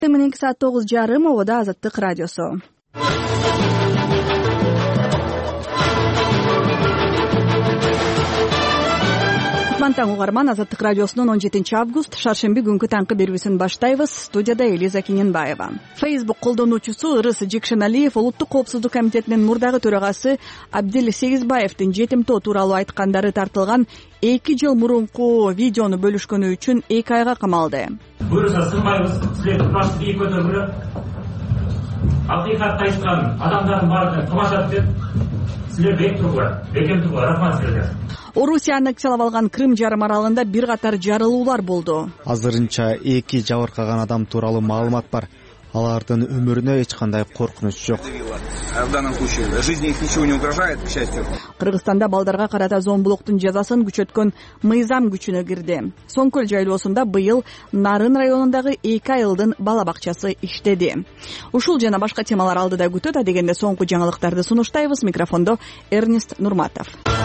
Мененки саат 9:30 обода Азаттык радиосу. Таң угарман, Азаттык радиосунун 17-август шаршемби күнкү таңкы берүүсүн баштайбыз. Студияда Элиза Кененбаева. Facebook колдонуучусу Ырыс Жекшеналиев Улуттук коопсуздук комитетинин мурдагы төрагасы Абдил Сегизбаевдин жетимтоо тууралуу айткандары тартылган 2 жыл мурунку видеону бөлүшкөнү үчүн 2 айга камалды. Буюрса сынбайбыз, силерди баш бийик көтөрүп, акыйкатты айткан адамдардын баарын тамашалап деп, силер бекем тургула, рахмат силерге. Орусия аннексиялап алган Крым жарым аралында бир катар жарылуулар болду. Азырынча 2 жабыркаган адам тууралуу маалымат бар. Алардын өмүрүнө эч кандай коркунуч жок. В данном случае жизни их ничего не угрожает, к счастью. Кыргызстанда балдарга карата зомбулуктун жазасын күчөткөн мыйзам күчүнө кирди. Соңкөл жайлоосунда быйыл Нарын районундагы 2 айылдын бала бакчасы иштеди. Ушул жана башка темалар алдыда күтөт. Адегенде соңку жаңылыктарды сунуштайбыз. Микрофондо Эрнест Нурматов.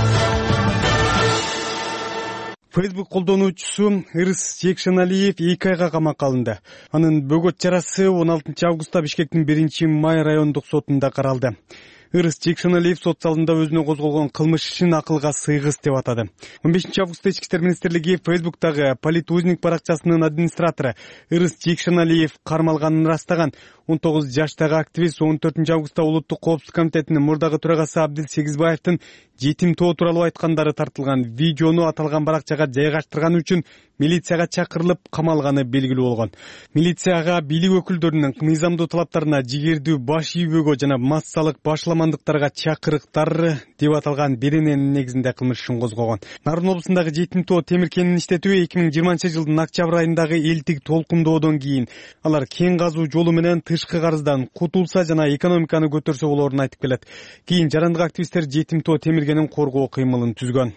Facebook колдонуучусу Ырыс Жекшеналиев 2 айга камакка алынды. Анын бөгөт чарасы 16 августта Бишкектин 1-май райондук сотунда каралды. Ырыс Жекшеналиев сот залында өзүнө козголгон кылмыш ишин акылга сыйгыс деп атады. 15 августта Ички иштер министрлиги Facebook'тагы Политузник баракчасынын администратору Ырыс Жекшеналиев кармалганын ырастаган. 19 жаштагы активист 14 августта Улуттук коопсуздук комитетинин мурдагы төрагасы Абдил Сегизбаевдин жетимтоо тууралуу айткандары тартылган видеону аталган баракчага жайгаштырганы үчүн милицияга чакырылып камалганы белгилүү болгон. Милицияга бийлик өкүлдөрүнүн мыйзамдуу талаптарына жигердүү баш ийбөөгө жана массалык башламандыктарга чакырыктар деп аталган берененин негизинде кылмыш ишин козгогон. Нарын облусундагы жетимтоо темир кенин иштетүү 2020-жылдын октябрь айындагы элдик толкундоодон кийин алар кен казуу жолу менен тышкы карыздан кутулса жана экономиканы көтөрсө болоорун айтып келет. Кийин жарандык активисттер жетимтоо темир кенин коргоо кыймылын түзгөн.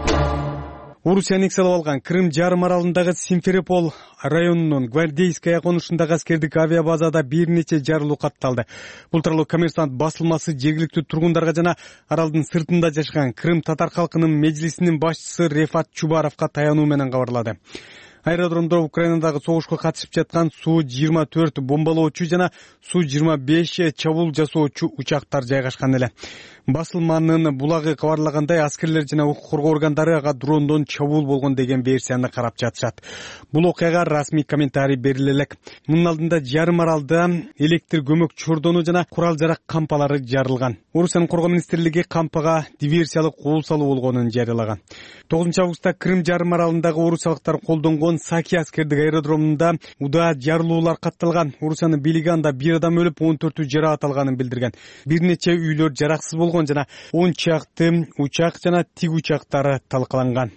Орусия аннексиялап алган Крым жарым аралындагы Симферополь районунун Гвардейская конушундагы аскердик авиабазада бир нече жарылуу катталды. Бул тууралуу Коммерсант басылмасы жергиликтүү тургундарга жана аралдын сыртында жашаган Крым татар халкынын межлисинин башчысы Рефат Чубаровго таянуу менен кабарлады. Аэродромдо Украинадагы согушка катышып жаткан Су-24 бомбалоочу жана Су-25 чабуул жасоочу учактар жайгашкан эле. Басылманын булагы кабарлагандай, аскерлер жана укук коргоо органдары ага дрондон чабуул болгон деген версияны карап жатышат. Бул окуяга расмий комментарий бериле элек. Мунун алдында жарым аралда электр көмөк чордону жана курал жарак кампалары жарылган. Орусиянын коргоо министрлиги кампага диверсиялык кол салуу болгонун жарыялаган. 9 августта Крым жарым аралындагы орусиялыктар колдонгон Саки аскердик аэродромунда удаа жарылуулар катталган. Орусиянын бийлиги анда 1 адам өлүп, 14 жараат алганын билдирген. Бир нече үйлөр жараксыз болгон жана 10 чакты учак жана тиг учактары талкаланган.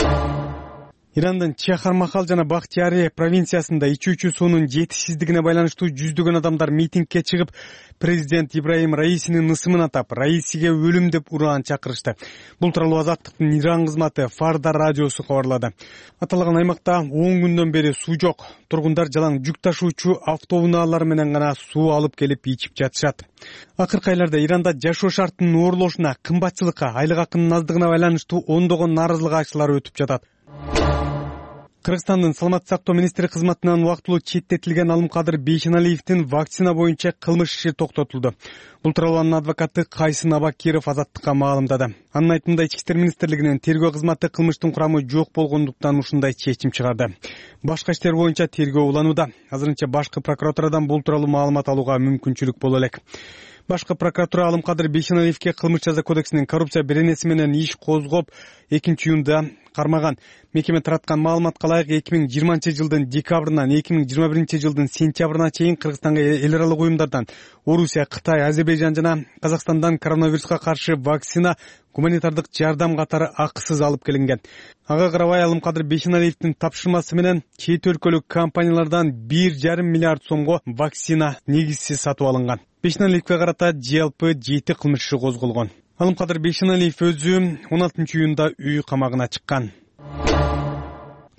Ирандын Чахармахал жана Бахтияри провинциясында ичүүчү суунун жетишсиздигине байланыштуу жүздөгөн адамдар митингге чыгып, президент Ибрахим Раисинин ысымын атап, Раисиге өлүм деп ураан чакырышты. Бул тууралуу Азаттыктын Иран кызматы Фарда радиосу кабарлады. Аталган аймакта 10 күндөн бери суу жок. Тургундар жалаң жүк ташуучу автоунаалар менен гана суу алып келип ичип жатышат. Акыркы айларда Иранда жашоо шартынын оорлошуна, кымбатчылыкка, айлык акынын аздыгына байланыштуу ондогон нааразылык акциялар өтүп жатат. Кыргызстандын саламаттык сактоо министри кызматынан убактылуу четтетилген Алымкадыр Бейшеналиевдин вакцина боюнча кылмыш иши токтотулду. Бул тууралуу анын адвокаты Кайсын Абакиров Азаттыкка маалымдады. Анын айтымында Ички иштер министрлигинин тергөө кызматы кылмыштын курамы жок болгондуктан ушундай чечим чыгарды. Башка иштер боюнча тергөө уланууда. Азырынча башкы прокуратурадан бул тууралуу маалымат алууга мүмкүнчүлүк боло элек. Башкы прокуратура Алымкадыр Бейшеналиевге кылмыш жаза кодексинин коррупция беренеси менен иш козгоп 2-июнда кармаган. Мекеме тараткан маалыматка ылайык 2020-жылдын декабрынан 2021-жылдын сентябрына чейин Кыргызстанга эл аралык уюмдардан Орусия, Кытай, Азербайжан жана Казакстандан коронавируска каршы вакцина, гуманитардык жардам катары акысыз алып келинген. Ага карабай Алымкадыр Бейшеналиевдин тапшырмасы менен чет өлкөлүк компаниялардан 1,5 миллиард сомго вакцина негизсиз сатып алынган. Бейшеналиевге карата жалпы 7 кылмыш иши козголгон. Алымкадыр Бейшеналиев өзү 16-июнда үй камагына чыккан.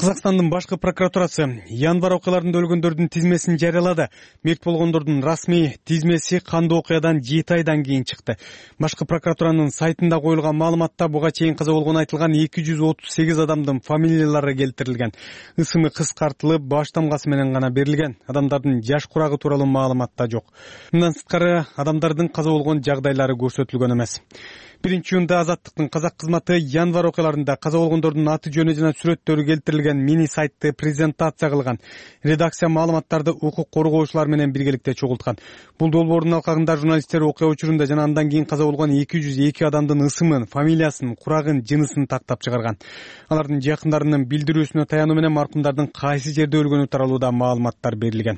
Казакстандын башкы прокуратурасы январь окуяларында өлгөндөрдүн тизмесин жарыялады. Мерт болгондордун расмий тизмеси кандуу окуядан 7 айдан кийин чыкты. Башкы прокуратуранын сайтында коюлган маалыматта буга чейин каза болгону айтылган 238 адамдын фамилиялары келтирилген. Ысымы кыскартылып, баш тамгасы менен гана берилген. Адамдардын жаш курагы тууралуу маалыматта жок. Мындан сырткары адамдардын каза болгон жагдайлары көрсөтүлгөн эмес. 1-июнда Азаттыктын казак кызматы январь окуяларында каза болгондордун аты жөнү жана сүрөттөрү келтирилген мини сайтты презентация кылган. Редакция маалыматтарды укук коргоочулар менен биргеликте чогулткан. Бул долбоордун алкагында журналисттер окуя учурунда жана андан кийин каза болгон 202 адамдын ысымын, фамилиясын, курагын, жынысын тактап чыгарган. Алардын жакындарынын билдирүүсүнө таянуу менен маркумдардын кайсы жерде өлгөнү тууралуу да маалыматтар берилген.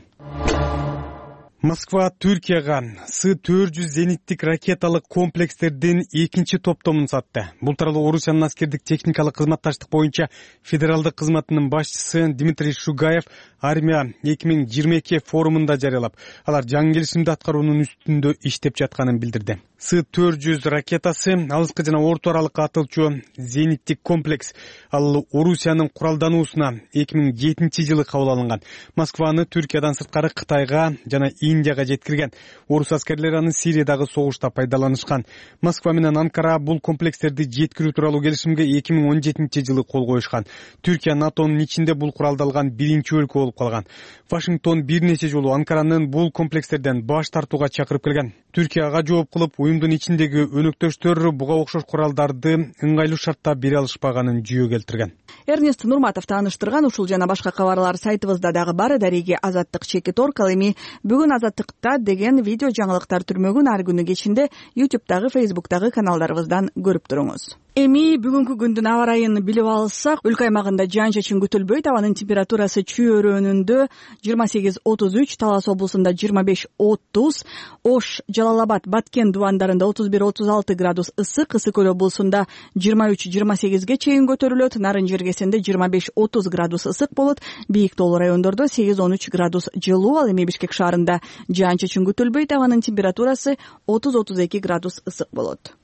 Москва Түркияга С-400 зениттик ракеталык комплекстердин экинчи топтомун сатты. Бул тууралуу Орусиянын аскердик техникалык кызматташтык боюнча федералдык кызматынын башчысы Дмитрий Шугаев армия 2022 форумунда жарыялап, алар жаңы келишимди аткаруунун үстүндө иштеп жатканын билдирди. С-400 ракетасы алыскы жана орто аралыкка атылчу зениттик комплекс. Ал Орусиянын куралдануусуна 2007-жылы кабыл алынган. Москваны Түркиядан сырткары Кытайга жана Индияга жеткирген. Орус аскерлери аны Сириядагы согушта пайдаланышкан. Москва менен Анкара бул комплекстерди жеткирүү тууралуу келишимге 2017-жылы кол коюшкан. Түркия НАТОнун ичинде бул куралдалган биринчи өлкө болуп калган. Вашингтон бир нече жолу Анкаранын бул комплекстерден баш тартууга чакырып келген. Түркияга жооп кылып, уюмдун ичиндеги өнөктөштөр буга окшош куралдарды ыңгайлуу шартта бере алышпаганын жүйө келтирген. Эрнест Нурматов тааныштырган ушул жана башка кабарлар сайтыбызда дагы бар. Дареги Азаттык /Торк. Ал эми бүгүн Азаттыкта деген видео жаңылыктар түрмөгүн ар күнү кечинде YouTube'дагы, Facebook'тагы каналдарыбыздан көрүп туруңуз. Эми бүгүнкү күндүн аба ырайын билип алсак, өлкө аймагында жаан-чачын күтүлбөйт. Абанын температурасы Чүй өрөөнүндө 28-33, Талас облусунда 25-30, Ош, Жалал-Абад, Баткен дубандарында 31-36 градус ысык, Ысык-Көл облусунда 23-28ге чейин көтөрүлөт, Нарын жергесинде 25-30 градус ысык болот, Бийик тоолуу райондордо 8-13 градус жылуу. Ал эми Бишкек шаарында жаан-чачын күтүлбөйт. Абанын температурасы 30-32 градус ысык болот.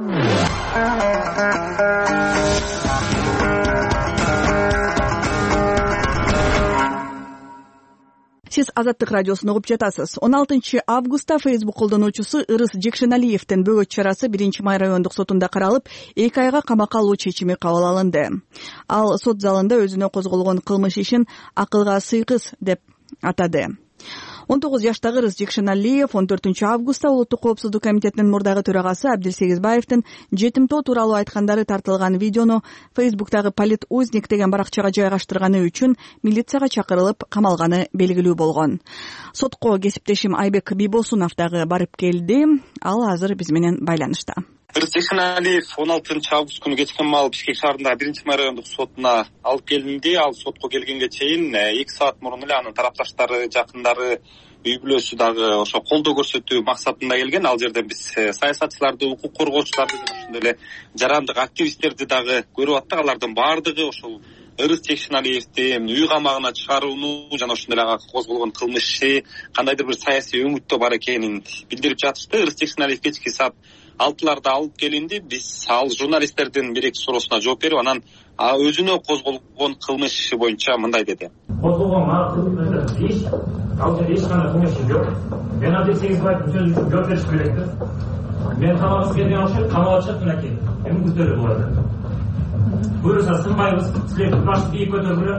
Сиз Азаттык радиосун угуп жатасыз. 16 августта Facebook колдонуучусу Ырыс Жекшеналиевдин бөгөт чарасы 1-май райондук сотунда каралып, 2 айга камакка алуу чечими кабыл алынды. Ал сот залында өзүнө козголгон кылмыш ишин акылга сыйкыс деп атады. 19 жаштагы Ырыс Жекшеналиев 14 августта Улуттук коопсуздук комитетинин мурдагы төрагасы Абдилсегизбаевдин жетимтоо тууралуу айткандары тартылган видеону Facebook'тагы Полит Узник деген баракчага жайгаштырганы үчүн милицияга чакырылып камалганы белгилүү болгон. Сотко кесиптешим Айбек Бибосунов дагы барып келди. Ал азыр биз менен байланышта. Ырыс Жекшеналиев 16 август күнү кечкен маал Бишкек шаарындагы 1-май райондук сотуна алып келинди. Ал сотко келгенге чейин 2 саат мурун эле анын тарапташтары, жакындары, үй бүлөсү дагы ошо колдоо көрсөтүү максатында келген. Ал жерде биз саясатчыларды, укук коргоочуларды жана ошондой эле жарандык активисттерди дагы көрүп аттык. Алардын баардыгы ошол Ырыс Жекшеналиевди үй камагына чыгарууну жана ошондой эле козголгон кылмышы кандайдыр бир саясий өңүттө бар экенин билдирип жатышты. Ырыс Жекшеналиев кечки саат 6-ларда алып келинди. Биз ал журналисттердин бир-эки суроосуна жооп берип, анан өзүнө козголгон кылмыш боюнча мындай деди. Козголгон эч кандай кылмышым жок. Мен Абдилсегизбаевдин сөзү үчүн жооп беришим керек да. Мен камакка келген окшойт, камакка чыгып мынакей. Эми күтөлүп болот. Буюрса сынбайбыз, силер башты бийик көтөргүлө.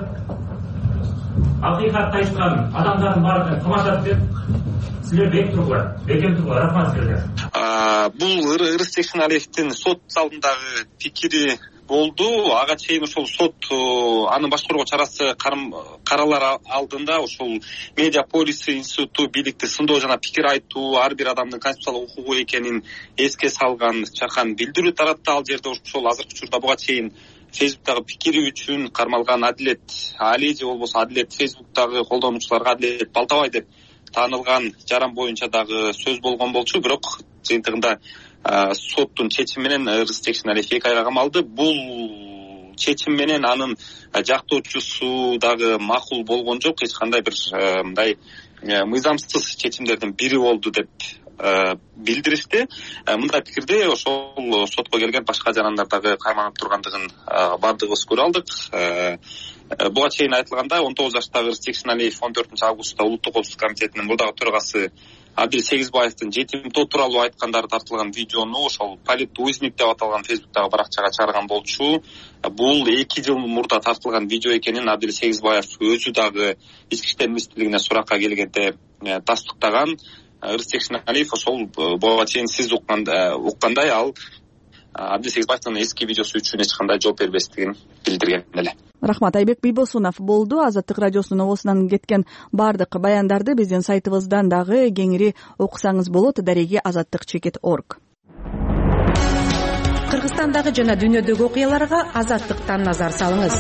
Акыйкатты айткан адамдардын баардыгын кылмашат деп силер бек тургула, бекем тургула. Рахмат силерге. Бул Ырыс Жекшеналиевдин сот залындагы пикири болду. Ага чейин ошол сот анын башкаруу чарасы каралар алдында ошол Медиаполис институту бийликти сындоо жана пикир айтуу ар бир адамдын конституциялык укугу экенин эске салган чакан билдирүү таратты. Ал жерде ошол азыркы учурда буга чейин Facebook'тагы пикири үчүн кармалган Адилет Али же болбосо Адилет Facebook'тагы колдонуучуларга Адилет Балтабай деп таанылган жаран боюнча дагы сөз болгон болчу. Бирок жыйынтыгында соттун чечими менен Ырыс Жекшеналиев 2 айга камалды. Бул чечим менен анын жактоочусу дагы макул болгон жок. Эч кандай бир мындай мыйзамсыз чечимдердин бири болду деп билдиришти. Мындай пикирди ошол сотко келген башка жарандар дагы карманып тургандыгын баардыгыбыз көрө алдык. Буга чейин айтылгандай 19 жаштагы Ырыс Жекшеналиев 14 августта Улуттук коопсуздук комитетинин мурдагы төрагасы Адил Сегизбаевдин жетимтоо тууралуу айткандары тартылган видеону ошол Политузник деп аталган Фейсбуктагы баракчага чыгарган болчу. Бул 2 жыл мурда тартылган видео экенин Адил Сегизбаев өзү дагы Ички иштер министрлигине суракка келгенде тастыктаган. Ырыс Жекшеналиев ошол буга чейин сиз уккандай ал Адил Сегизбаевдин эски видеосу үчүн эч кандай жооп бербестигин билдирген эле. Рахмат. Айбек Бийбосунов болду. Азаттык радиосунун обосунан кеткен баардык баяндарды биздин сайтыбыздан дагы кеңири окусаңыз болот. Дареги azattik.org. Кыргызстандагы жана дүйнөдөгү окуяларга Азаттыктан назар салыңыз.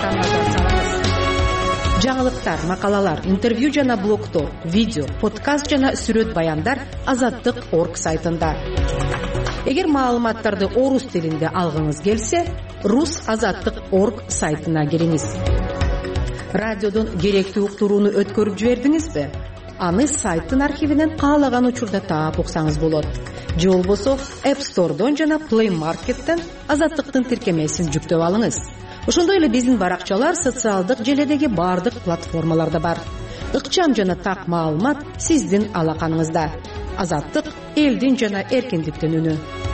Жаңылыктар, макалалар, интервью жана блогтор, видео, подкаст жана сүрөт баяндар azattik.org сайтында. Эгер маалыматтарды орус тилинде алгыңыз келсе, rus.azattik.org сайтына кириңиз. Радиодон керектүү уктурууну өткөрүп жибердиңизби? Аны сайттын архивинен каалаган учурда таап уксаңыз болот. Же болбосо App Store'дон жана Play Market'тен Азаттыктын тиркемесин жүктөп алыңыз. Ошондой эле биздин баракчалар социалдык желедеги баардык платформаларда бар. Ыкчам жана так маалымат сиздин алаканыңызда. Азаттык элдин жана эркиндиктин үнү.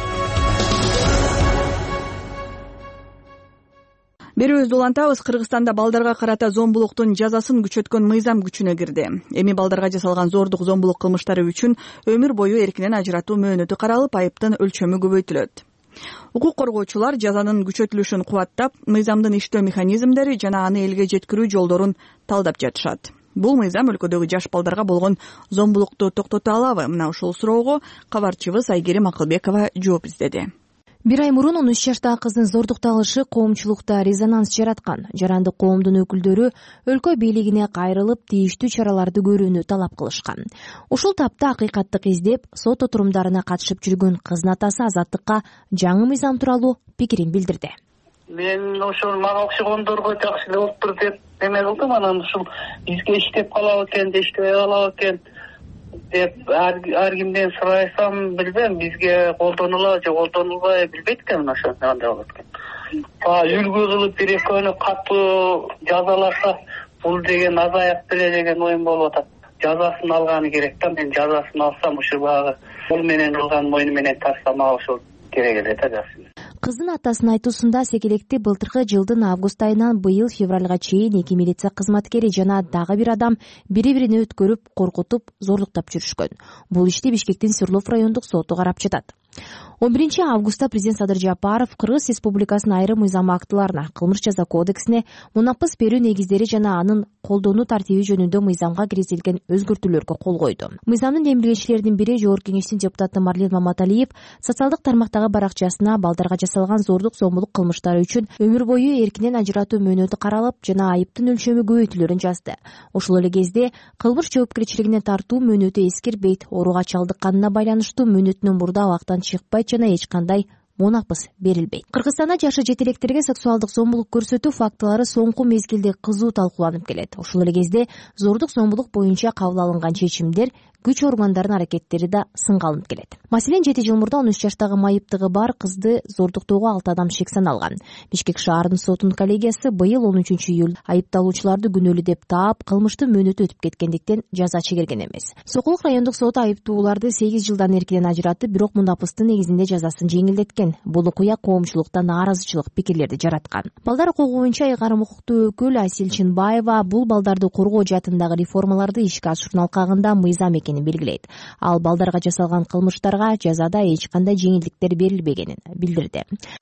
Берүүбүздү улантабыз. Кыргызстанда балдарга карата зомбулуктун жазасын күчөткөн мыйзам күчүнө кирди. Эми балдарга жасалган зордук зомбулук кылмыштары үчүн өмүр бою эркинен ажыратуу мөөнөтү каралып, айыптын өлчөмү көбөйтүлөт. Укук коргоочулар жазанын күчөтүлүшүн кубаттап, мыйзамдын иштөө механизмдери жана аны элге жеткирүү жолдорун талдап жатышат. Бул мыйзам өлкөдөгү жаш балдарга болгон зомбулукту токтото алабы? Мына ушул суроого кабарчыбыз Айгерим Акылбекова жооп издеди. Бир ай мурун 13 жаштагы кыздын зордукталышы коомчулукта резонанс жараткан. Жарандык коомдун өкүлдөрү өлкө бийлигине кайрылып, тийиштүү чараларды көрүүнү талап кылышкан. Ушул тапта акыйкаттык издеп, сот отурумдарына катышып жүргөн кыздын атасы Азаттыкка жаңы мыйзам тууралуу пикирин билдирди. Мен ошол мага окшогондорго жакшы эле болуптур деп эме кылдым. Анан ушул бизге иштеп калабы экен, иштебей калабы экен деп ар кимден сурайсам билбейм, бизге колдонула же колдонулбай билбейт экен, ошо кандай болот экен. Үлгү кылып бир экөөнү катуу жазаласа бул деген азаяк беле деген оюм болуп атат. Жазасын алганы керек да, мен жазасын алсам ушул багы бул менен кылган мойну менен тарсам ошол керек эле да жазсын. Кыздын атасынын айтуусунда Секелекти былтыркы жылдын август айынан быйыл февралга чейин 2 милиция кызматкери жана дагы бир адам бири-бирине өткөрүп, коркутуп, зордуктап жүрүшкөн. Бул ишти Бишкектин Свердлов райондук соту карап жатат. 11 августта президент Садыр Жапаров Кыргыз Республикасынын айрым мыйзам актыларына, кылмыш жаза кодексине мунапыс берүү негиздери жана анын колдонуу тартиби жөнүндө мыйзамга киргизилген өзгөртүүлөргө кол койду. Мыйзамдын демилгечилеринин бири Жогорку Кеңештин депутаты Марлен Маматалиев социалдык тармактагы баракчасына балдарга жасалган зордук зомбулук кылмыштары үчүн өмүр бою эркинен ажыратуу мөөнөтү каралып жана айыптын өлчөмү көбөйтүлөрүн жазды. Ошол эле кезде кылмыш жоопкерчилигине тартуу мөөнөтү эскирбейт, ооруга чалдыкканына байланыштуу мөөнөтүнөн мурда абактан чыкпайт жана эч кандай мунапыс берилбейт. Кыргызстанда жашы жетелектерге сексуалдык зомбулук көрсөтүү фактылары соңку мезгилде кызуу талкууланып келет. Ошол эле кезде зордук зомбулук боюнча кабыл алынган чечимдер күч органдарынын аракеттери да сынга алынып келет. Маселен 7 жыл мурда 13 жаштагы майыптыгы бар кызды зордуктоого 6 адам шек саналган. Бишкек шаарынын сотунун коллегиясы быйыл 13 июль айыпталуучуларды күнөөлүү деп таап, кылмыштын мөөнөтү өтүп кеткендиктен жаза чегерген эмес. Сокулук райондук соту айыптууларды 8 жылдан эркинен ажыратып, бирок мунапыстын негизинде жазасын жеңилдеткен. Бул окуя коомчулукта нааразычылык пикирлерди жараткан. Балдар укугу боюнча айгарым укуктуу өкүл Асил Чынбаева бул балдарды коргоо жаатындагы реформаларды ишке ашыруунун алкагында мыйзам экенин белгилейт. Ал балдарга жасалган кылмыштарга жазада эч кандай жеңилдиктер берилбегенин билдирди.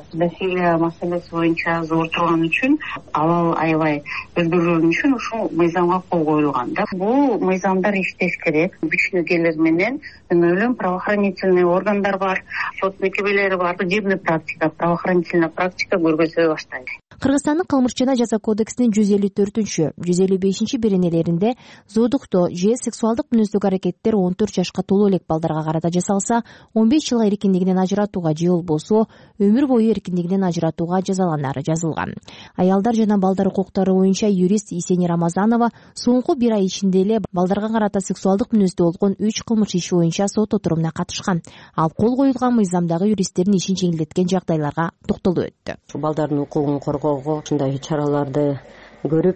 Маселеси боюнча зор турган үчүн алал аябай өзгөргөн үчүн ушул мыйзамга кол коюлган да. Бул мыйзамдар иштеш керек. Күчнүгелер менен өмүрлүк правоохранительный органдар бар, сот мекемелери бар, судебный практика, правоохранительная практика көргөзүлө баштайт. Кыргызстандын кылмыш жана жаза кодексинин 154, 155 беренелеринде зоодуктоо же сексуалдык мүнөздөгү аракеттер 14 жашка толуу элек балдарга карата жасалса, 15 жылга эркиндигинен ажыратууга же болбосо өмүр бою эркиндигинен ажыратууга жазаланары жазылган. Аялдар жана балдар укуктары боюнча юрист Есени Рамазанова соңку 1 ай ичинде эле балдарга карата сексуалдык мүнөздө болгон 3 кылмыш иши боюнча сот отурумуна катышкан. Ал кол коюлган мыйзамдагы юристтердин ишин жеңилдеткен жагдайларга токтолуп өттү. Балдардын укугун коргоого ушундай чараларды көрүп,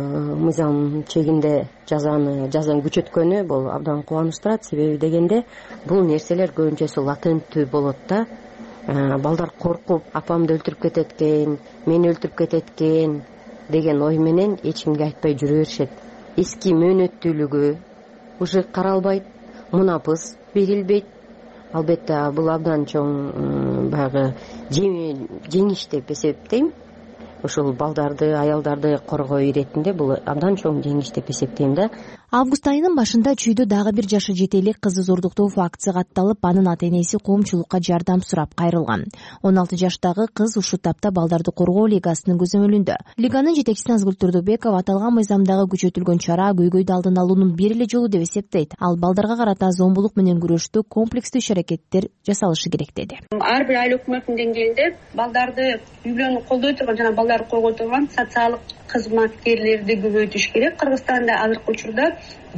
мыйзам чегинде жазаны күчөткөнү бул абдан кубанычтырат. Себеби дегенде бул нерселер көбүнчөсү латенттүү болот да. Балдар коркуп, апамды өлтүрүп кетет экен, мени өлтүрүп кетет экен деген ой менен эч кимге айтпай жүрө беришет. Эски мөөнөттүүлүгү уже каралбайт, мунапыс берилбейт. Албетте бул абдан чоң баягы жеңиш деп эсептейм. Ушул балдарды, аялдарды коргоо иретинде бул абдан чоң жеңиш деп эсептейм да. Август айынын башында Чүйдө дагы бир жашы жете элек кызды зордуктоо фактысы катталып, анын ата-энеси коомчулукка жардам сурап кайрылган. 16 жаштагы кыз ушул тапта балдарды коргоо лигасынын көзөмөлүндө. Лиганын жетекчиси Назгүл Турдубекова аталган мыйзамдагы күчөтүлгөн чара көйгөйдү алдын алуунун бир эле жолу деп эсептейт. Ал балдарга карата зомбулук менен күрөштө комплекстүү иш-аракеттер жасалышы керек деди. Ар бир айыл өкмөтүнүн деңгээлинде балдарды үй-бүлөнү колдой турган жана балдарды коргой турган социалдык кызматкерлерди көбөйтүш керек. Кыргызстанда азыркы учурда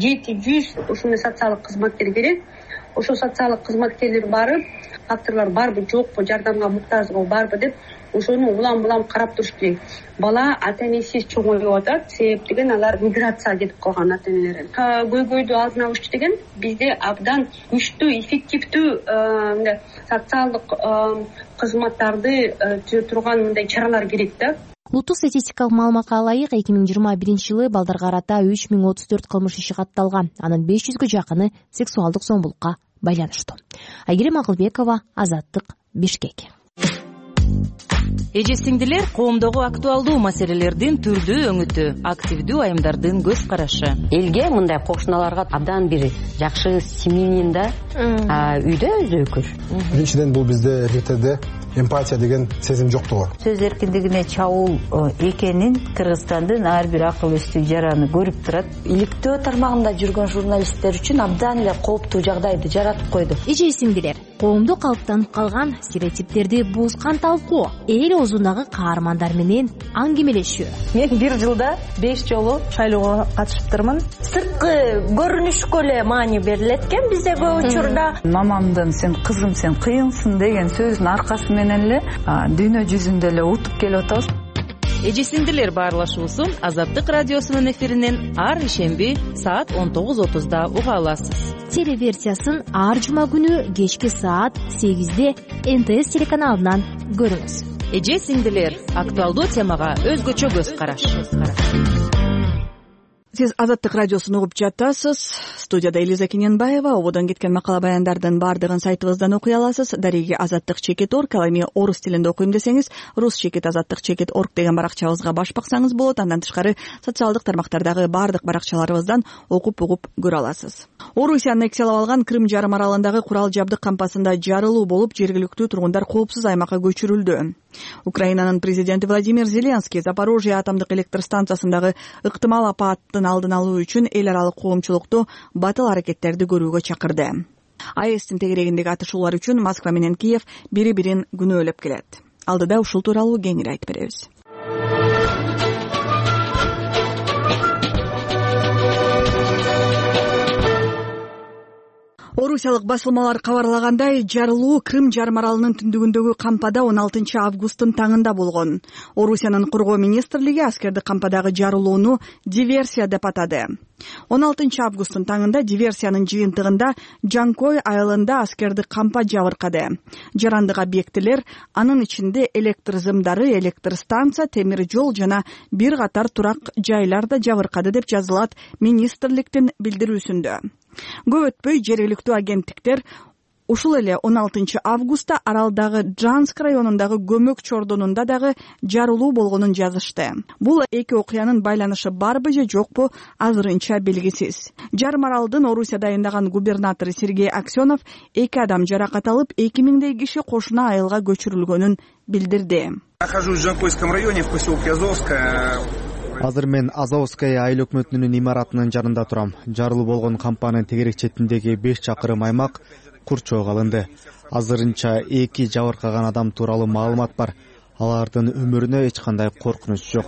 700 ушундай социалдык кызматкер керек. Ошол социалдык кызматкерлер барып, факторлор барбы, жокпу, жардамга муктажбы, барбы деп ошону улам карап туруш керек. Бала ата-энесиз чоңоюп атат, себеп деген алар миграцияга кетип калган ата-энелер. Көйгөйдү алдын алыш деген бизде абдан күчтүү, эффективдүү социалдык кызматтарды жүргүзө турган мындай чаралар керек да. Улуттук статистикалык маалыматка ылайык 2021 жылы балдарга карата 3034 кылмыш иши катталган. Анын 500гө жакыны сексуалдык зомбулукка байланыштуу. Айгерим Акылбекова, Азаттык, Бишкек. Эже сиңдилер, коомдогу актуалдуу маселелердин түрдүү өңүтү, активдүү айымдардын көз карашы. Элге мындай кошуналарга абдан бир жакшы семьянин да үйдө өзөкүр. Биринчиден бул бизде эркектерде эмпатия деген сезим жоктугу. Сөз эркиндигине чабуул экенин Кыргызстандын ар бир акыл эстүү жараны көрүп турат. Иликтөө тармагында жүргөн журналисттер үчүн абдан эле кооптуу жагдайды жаратып койду. Эже сиңдилер, коомдо калыптанып калган стереотиптерди бузган талкуу, эл оозундагы каармандар менен аңгемелешүү. Мен бир жылда 5 жолу шайлоого катышыптырмын. Сырткы көрүнүшкө эле маани берилет экен бизде көп учурда. Мамамдын "сен кызым, сен кыйынсың" деген сөзүнүн аркасы менен эле дүйнө жүзүндө эле утуп келип атабыз. Эже сиңдилер баарлашуусун Азаттык радиосунун эфиринен ар ишемби саат 19:30 уга аласыз. Телеверсиясын ар жума күнү кечки саат 8-де НТС телеканалынан көрүңүз. Эже сиңдилер, актуалдуу темага өзгөчө көз караш. Сиз Азаттык радиосун угуп жатасыз. Студияда Элиза Кененбаева. Ободон кеткен макала баяндардын бардыгын сайтыбыздан окуй аласыз. Дареги azattik.org, ал эми орус тилинде окуйм десеңиз, rus.azattik.org деген баракчабызга баш баксаңыз болот. Андан тышкары социалдык тармактардагы бардык баракчаларыбыздан окуп көрө аласыз. Орусия аннексиялап алган Крым жарым аралындагы курал жабдык кампасында жарылуу болуп, жергиликтүү тургундар коопсуз аймакка көчүрүлдү. Украинанын президенти Владимир Зеленский Запорожье атомдук электр станциясындагы ыктымал апаттын алдын алуу үчүн эл аралык коомчулукту батыл аракеттерди көрүүгө чакырды. АЭСтин тегерегиндеги атышуулар үчүн Москва менен Киев бири-бирин күнөөлөп келет. Алдыда ушул тууралуу кеңири айтып беребиз. Орусиялык басылмалар кабарлагандай, жарылуу Крым жарым аралынын түндүгүндөгү кампада 16 августтун таңында болгон. Орусиянын коргоо министрлиги аскерди кампадагы жарылууну диверсия деп атады. 16 августтун таңында диверсиянын жыйынтыгында Жанкой айылында аскерди кампа жабыркады. Жарандык объектилер, анын ичинде электр зымдары, электр станция, темир жол жана бир катар турак жайлар да жабыркады деп жазылат министрликтин билдирүүсүндө. Көп өтпөй жергиликтүү агенттиктер Ушул эле 16 августта аралдагы Джанск районундагы көмөк чордонунда дагы жарылуу болгонун жазышты. Бул эки окуянын байланышы барбы же жокпу азырынча белгисиз. Жарым аралдын Орусия дайындаган губернатору Сергей Аксенов 2 адам жаракат алып, 2000дей киши кошуна айылга көчүрүлгөнүн билдирди. Нахожусь в Жанкойском районе, в поселке Азовское. Азыр мен Азовская айыл өкмөтүнүн имаратынын жанында турам. Жарылуу болгон кампанын тегерек четиндеги 5 чакырым аймак курчоого алынды. Азырынча 2 жабыркаган адам тууралуу маалымат бар. Алардын өмүрүнө эч кандай коркунуч жок.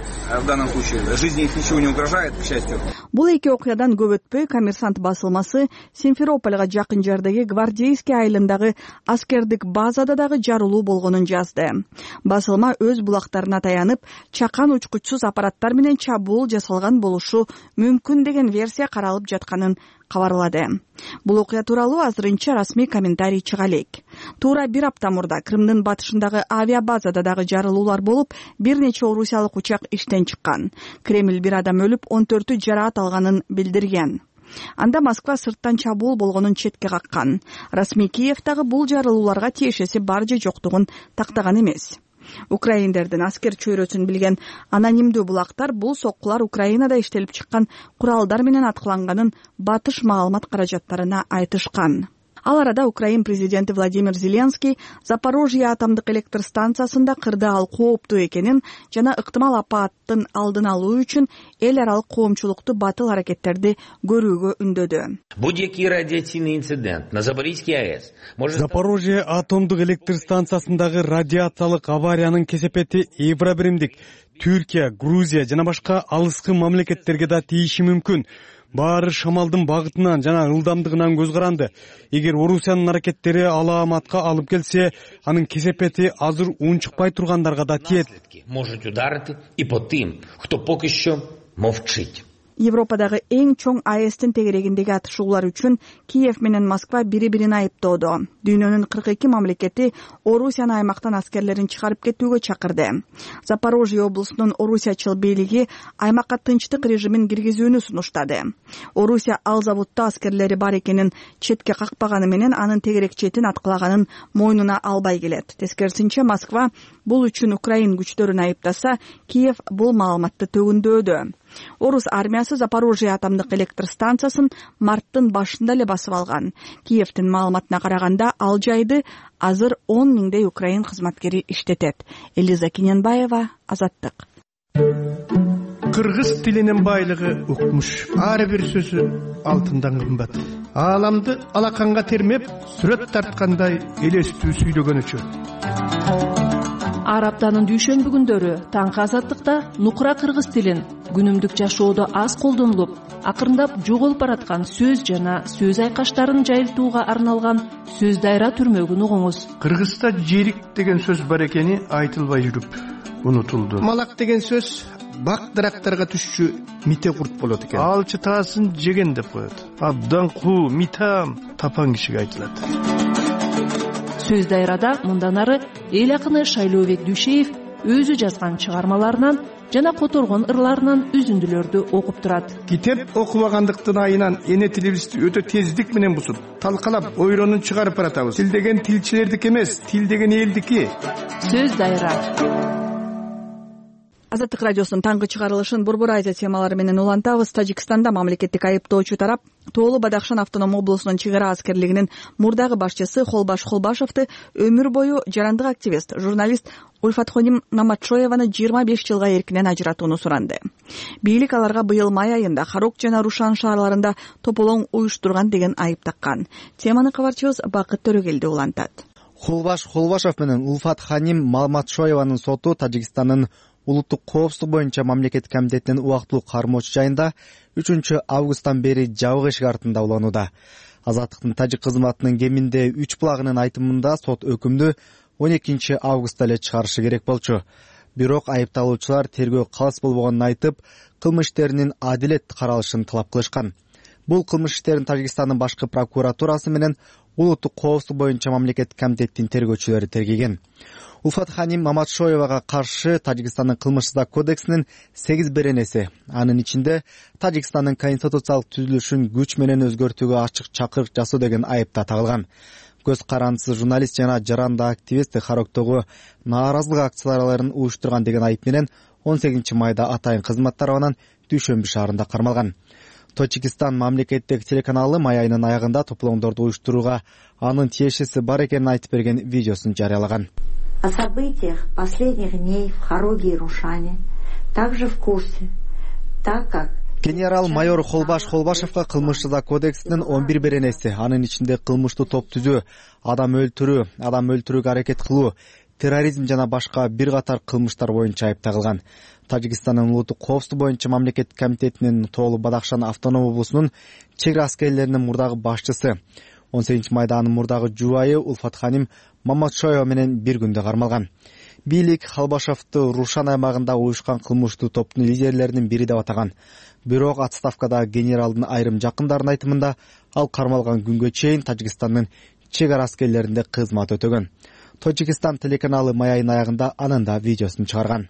В данном случае жизни их ничего не угрожает, к счастью. Бул эки окуядан көп өтпөй Коммерсант басылмасы Симферопольга жакын жердеги Гвардейский айылындагы аскердик базада дагы жарылуу болгонун жазды. Басылма өз булактарына таянып, чакан учкучсуз аппараттар менен чабуул жасалган болушу мүмкүн деген версия каралып жатканын кабарлады. Бул окуя тууралуу азырынча расмий комментарий чыга элек. Туура 1 апта мурда Крымдын батышындагы авиабазада дагы жарылуулар болуп, бир нече орусиялык учак иштен чыккан. Кремль 1 адам өлүп, 14 жараат алганын билдирген. Анда Москва сырттан чабуул болгонун четке каккан. Расмий Киев дагы бул жарылууларга тиешеси бар же жоктугун тактаган эмес. Украиндердин аскер чөйрөсүн билген анонимдүү булактар бул соккулар Украинада иштелип чыккан куралдар менен аткыланганын батыш маалымат каражаттарына айтышкан. Ал арада Украин президенти Владимир Зеленский Запорожье атомдук электр станциясында кырдаал кооптуу экенин жана ыктымал апаттын алдын алуу үчүн эл аралык коомчулукту батыл аракеттерди көрүүгө үндөдү. Будь-який радиативный инцидент на Запорожье АЭС может... Запорожье атомдук электр станциясындагы радиациялык авариянын кесепети Евробиримдик Түркия, Грузия жана башка алыскы мамлекеттерге да тийиши мүмкүн. Баары шамалдын багытынан жана ылдамдыгынан көз каранды. Эгер Орусиянын аракеттери алааматка алып келсе, анын кесепети азыр унчукпай тургандарга да тиет. Может ударить и по тем, кто пока еще молчит. Европадагы эң чоң АЭСтин тегерегиндеги атышуулар үчүн Киев менен Москва бири-бирин айыптоодо. Дүйнөнүн 42 мамлекети Орусияны аймактан аскерлерин чыгарып кетүүгө чакырды. Запорожье облусунун орусиячыл бийлиги аймакка тынчтык режимин киргизүүнү сунуштады. Орусия ал заводдо аскерлери бар экенин четке какпаганы менен анын тегерек четин аткылаганын мойнуна албай келет. Тескерисинче Москва бул үчүн Украин күчтөрүн айыптаса, Киев бул маалыматты төгүндөөдү. Орус армиясы Запорожье атомдук электр станциясын марттын башында эле басып алган. Киевдин маалыматына караганда ал жайды азыр 10 миңдей Украин кызматкери иштетет. Элиза Киненбаева, Азаттык. Кыргыз тилинин байлыгы укмуш. Ар бир сөзү алтындан кымбат. Ааламды алаканга термеп, сүрөт тарткандай элестүү сүйлөгөн үчүн. Ар аптанын дүйшөмбү күндөрү таңкы Азаттыкта нукура кыргыз тилин күнүмдүк жашоодо аз колдонулуп, акырындап жоголуп бараткан сөз жана сөз айкаштарын жайылтууга арналган сөз дайра түрмөгүн угуңуз. Кыргызда жерик деген сөз бар экени айтылбай жүрүп унутулду. Малак деген сөз бак дарактарга түшчү мите курт болот экен. Ал чытаасын жеген деп коет. Абдан куу, митам тапан кишиге айтылат. Сөз дайрада мындан ары эл акыны Шайлообек Дүйшеев өзү жазган чыгармаларынан жана которгон ырларынан үзүндүлөрдү окуп турат. Китеп окубагандыктын айынан эне тилибизди өтө тездик менен бусуп, талкалап, ойронун чыгарып баратабыз. Тил деген тилчилердики эмес, тил деген элдики. Сөз дайра. Азаттык радиосунун таңкы чыгарылышын Борбор Азия темалары менен улантабыз. Тажикстанда мамлекеттик айыптоочу тарап Тоолу Бадахшан автоном облусунун чек ара аскерлигинин мурдагы башчысы Холбаш Холбашовду өмүр бою жарандык активист, журналист Ульфатхоним Наматшоеваны 25 жылга эркинен ажыратууну суранды. Бийлик аларга быйыл май айында Харок жана Рушан шаарларында тополоң уюштурган деген айып таккан. Теманы кабарчыбыз Бакыт Төрөгелди улантат. Холбаш Холбашов менен Ульфатхоним Наматшоеванын соту Тажикстандын улуттук коопсуздук боюнча мамлекеттик комитетинин убактылуу кармоочу жайында 3 августтан бери жабык эшик артында уланууда. Азаттыктын тажик кызматынын кеминде 3 булагынын айтымында сот өкүмдү 12 августта эле чыгарышы керек болчу. Бирок айыпталуучулар тергөө калыс болбогонун айтып, кылмыш иштеринин адилет каралышын талап кылышкан. Бул кылмыш иштерин Тажикстандын башкы прокуратурасы менен улуттук коопсуздук боюнча мамлекеттик комитеттин тергөөчүлөрү тергеген. Улфат Ханим Маматшоевага каршы Тажикстандын кылмыш кодексинин 8 беренеси, анын ичинде Тажикстандын конституциялык түзүлүшүн күч менен өзгөртүүгө ачык чакырык жасоо деген айыпта тагылган. Көз карандысыз журналист жана жаранды активист Харогтогу нааразылык акцияларын уюштурган деген айып менен 18 майда атайын кызмат тарабынан Дүйшөмбү шаарында кармалган. Таджикистан мамлекеттик телеканалы май айынын аягында топлооңдорду уюштурууга анын тиешеси бар экенин айтып берген видеосун жарыялаган. О событиях последних дней в Хароге и Рушане также в курсе, так как Генерал-майор Холбаш Холбашевка кылмыш кодексинин 11 беренеси, анын ичинде кылмыштуу топ түзүү, адам өлтүрүүгө аракет кылуу, терроризм жана башка бир катар кылмыштар боюнча айып тагылган. Тажикстандын улуттук коопсуздук боюнча мамлекеттик комитетинин Тоолу Бадахшан автоном облусунун чек ара аскерлеринин мурдагы башчысы 18 майда анын мурдагы жубайы Улфат Ханим Маматшоева менен бир күндө кармалган. Бийлик Холбашевду Рушан аймагында уюшкан кылмыштуу топтун лидерлеринин бири деп атаган. Бирок отставкада генералдын айрым жакындарынын айтымында ал кармалган күнгө чейин Тажикстандын чек ара аскерлеринде кызмат өтөгөн. Таджикистан телеканалы май айынын аягында анын да видеосун чыгарган.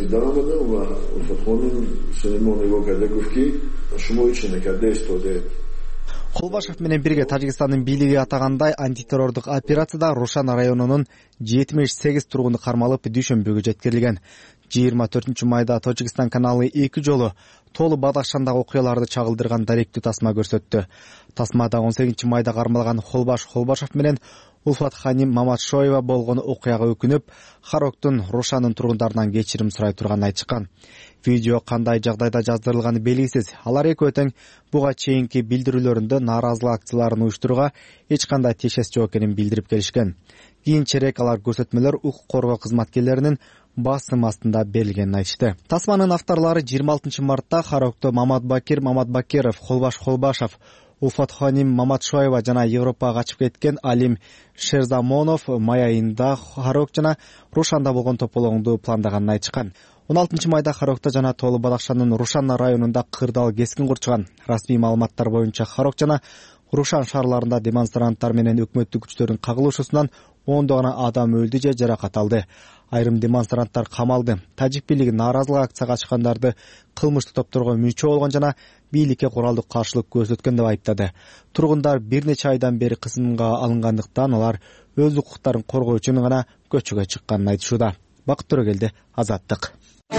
Холбашев менен бирге Тажикстандын бийлиги атагандай антитеррордук операцияда Рушан районунун 78 тургуну кармалып Дүйшөмбүгө жеткирилген. 24 майда Таджикстан каналы 2 жолу Тоолу Бадахшандагы окуяларды чагылдырган даректүү тасма көрсөттү. Тасмада 18 майда кармалган Холбашев менен Улфат Ханим Маматшоева болгон окуяга өкүнүп, Харогтун Рушанын тургундарынан кечирим сурай турганын айтышкан. Видео кандай жагдайда жаздырылганы белгисиз. Алар экөө тең буга чейинки билдирүүлөрүндө нааразылык акцияларын уюштурууга эч кандай тиешеси жок экенин билдирип келишкен. Кийинчерээк алар көрсөтмөлөр укук коргоо кызматкерлеринин басым астында берилгенин айтышты. Тасманын авторлору 26 мартта Харогто Мамат Бакиров, Холбашев, Улфат Ханим Маматшоева жана Европага качып кеткен Алим Шерзамонов май айында Харог жана Рушанда болгон тополооңду пландаганын айтышкан. 16 майда Харогто жана Тоолу Бадахшанын Рушан районунда кырдаал кескин курчуган. Расмий маалыматтар боюнча Харог жана Рушан шаарларында демонстранттар менен өкмөттүк күчтөрдүн кагылышуусунан ондогон адам өлдү же жаракат алды. Айрым демонстранттар камалды. Тажик бийлиги нааразылык акцияга чыккандарды кылмыштуу топторго мүчө болгон жана бийликке куралдык каршылык көрсөткөн деп айыптады. Тургундар бир нече айдан бери кысымга алынгандыктан алар өз укуктарын коргоо үчүн гана көчөгө чыкканын айтышууда. Бакыт Төрөгелди, Азаттык.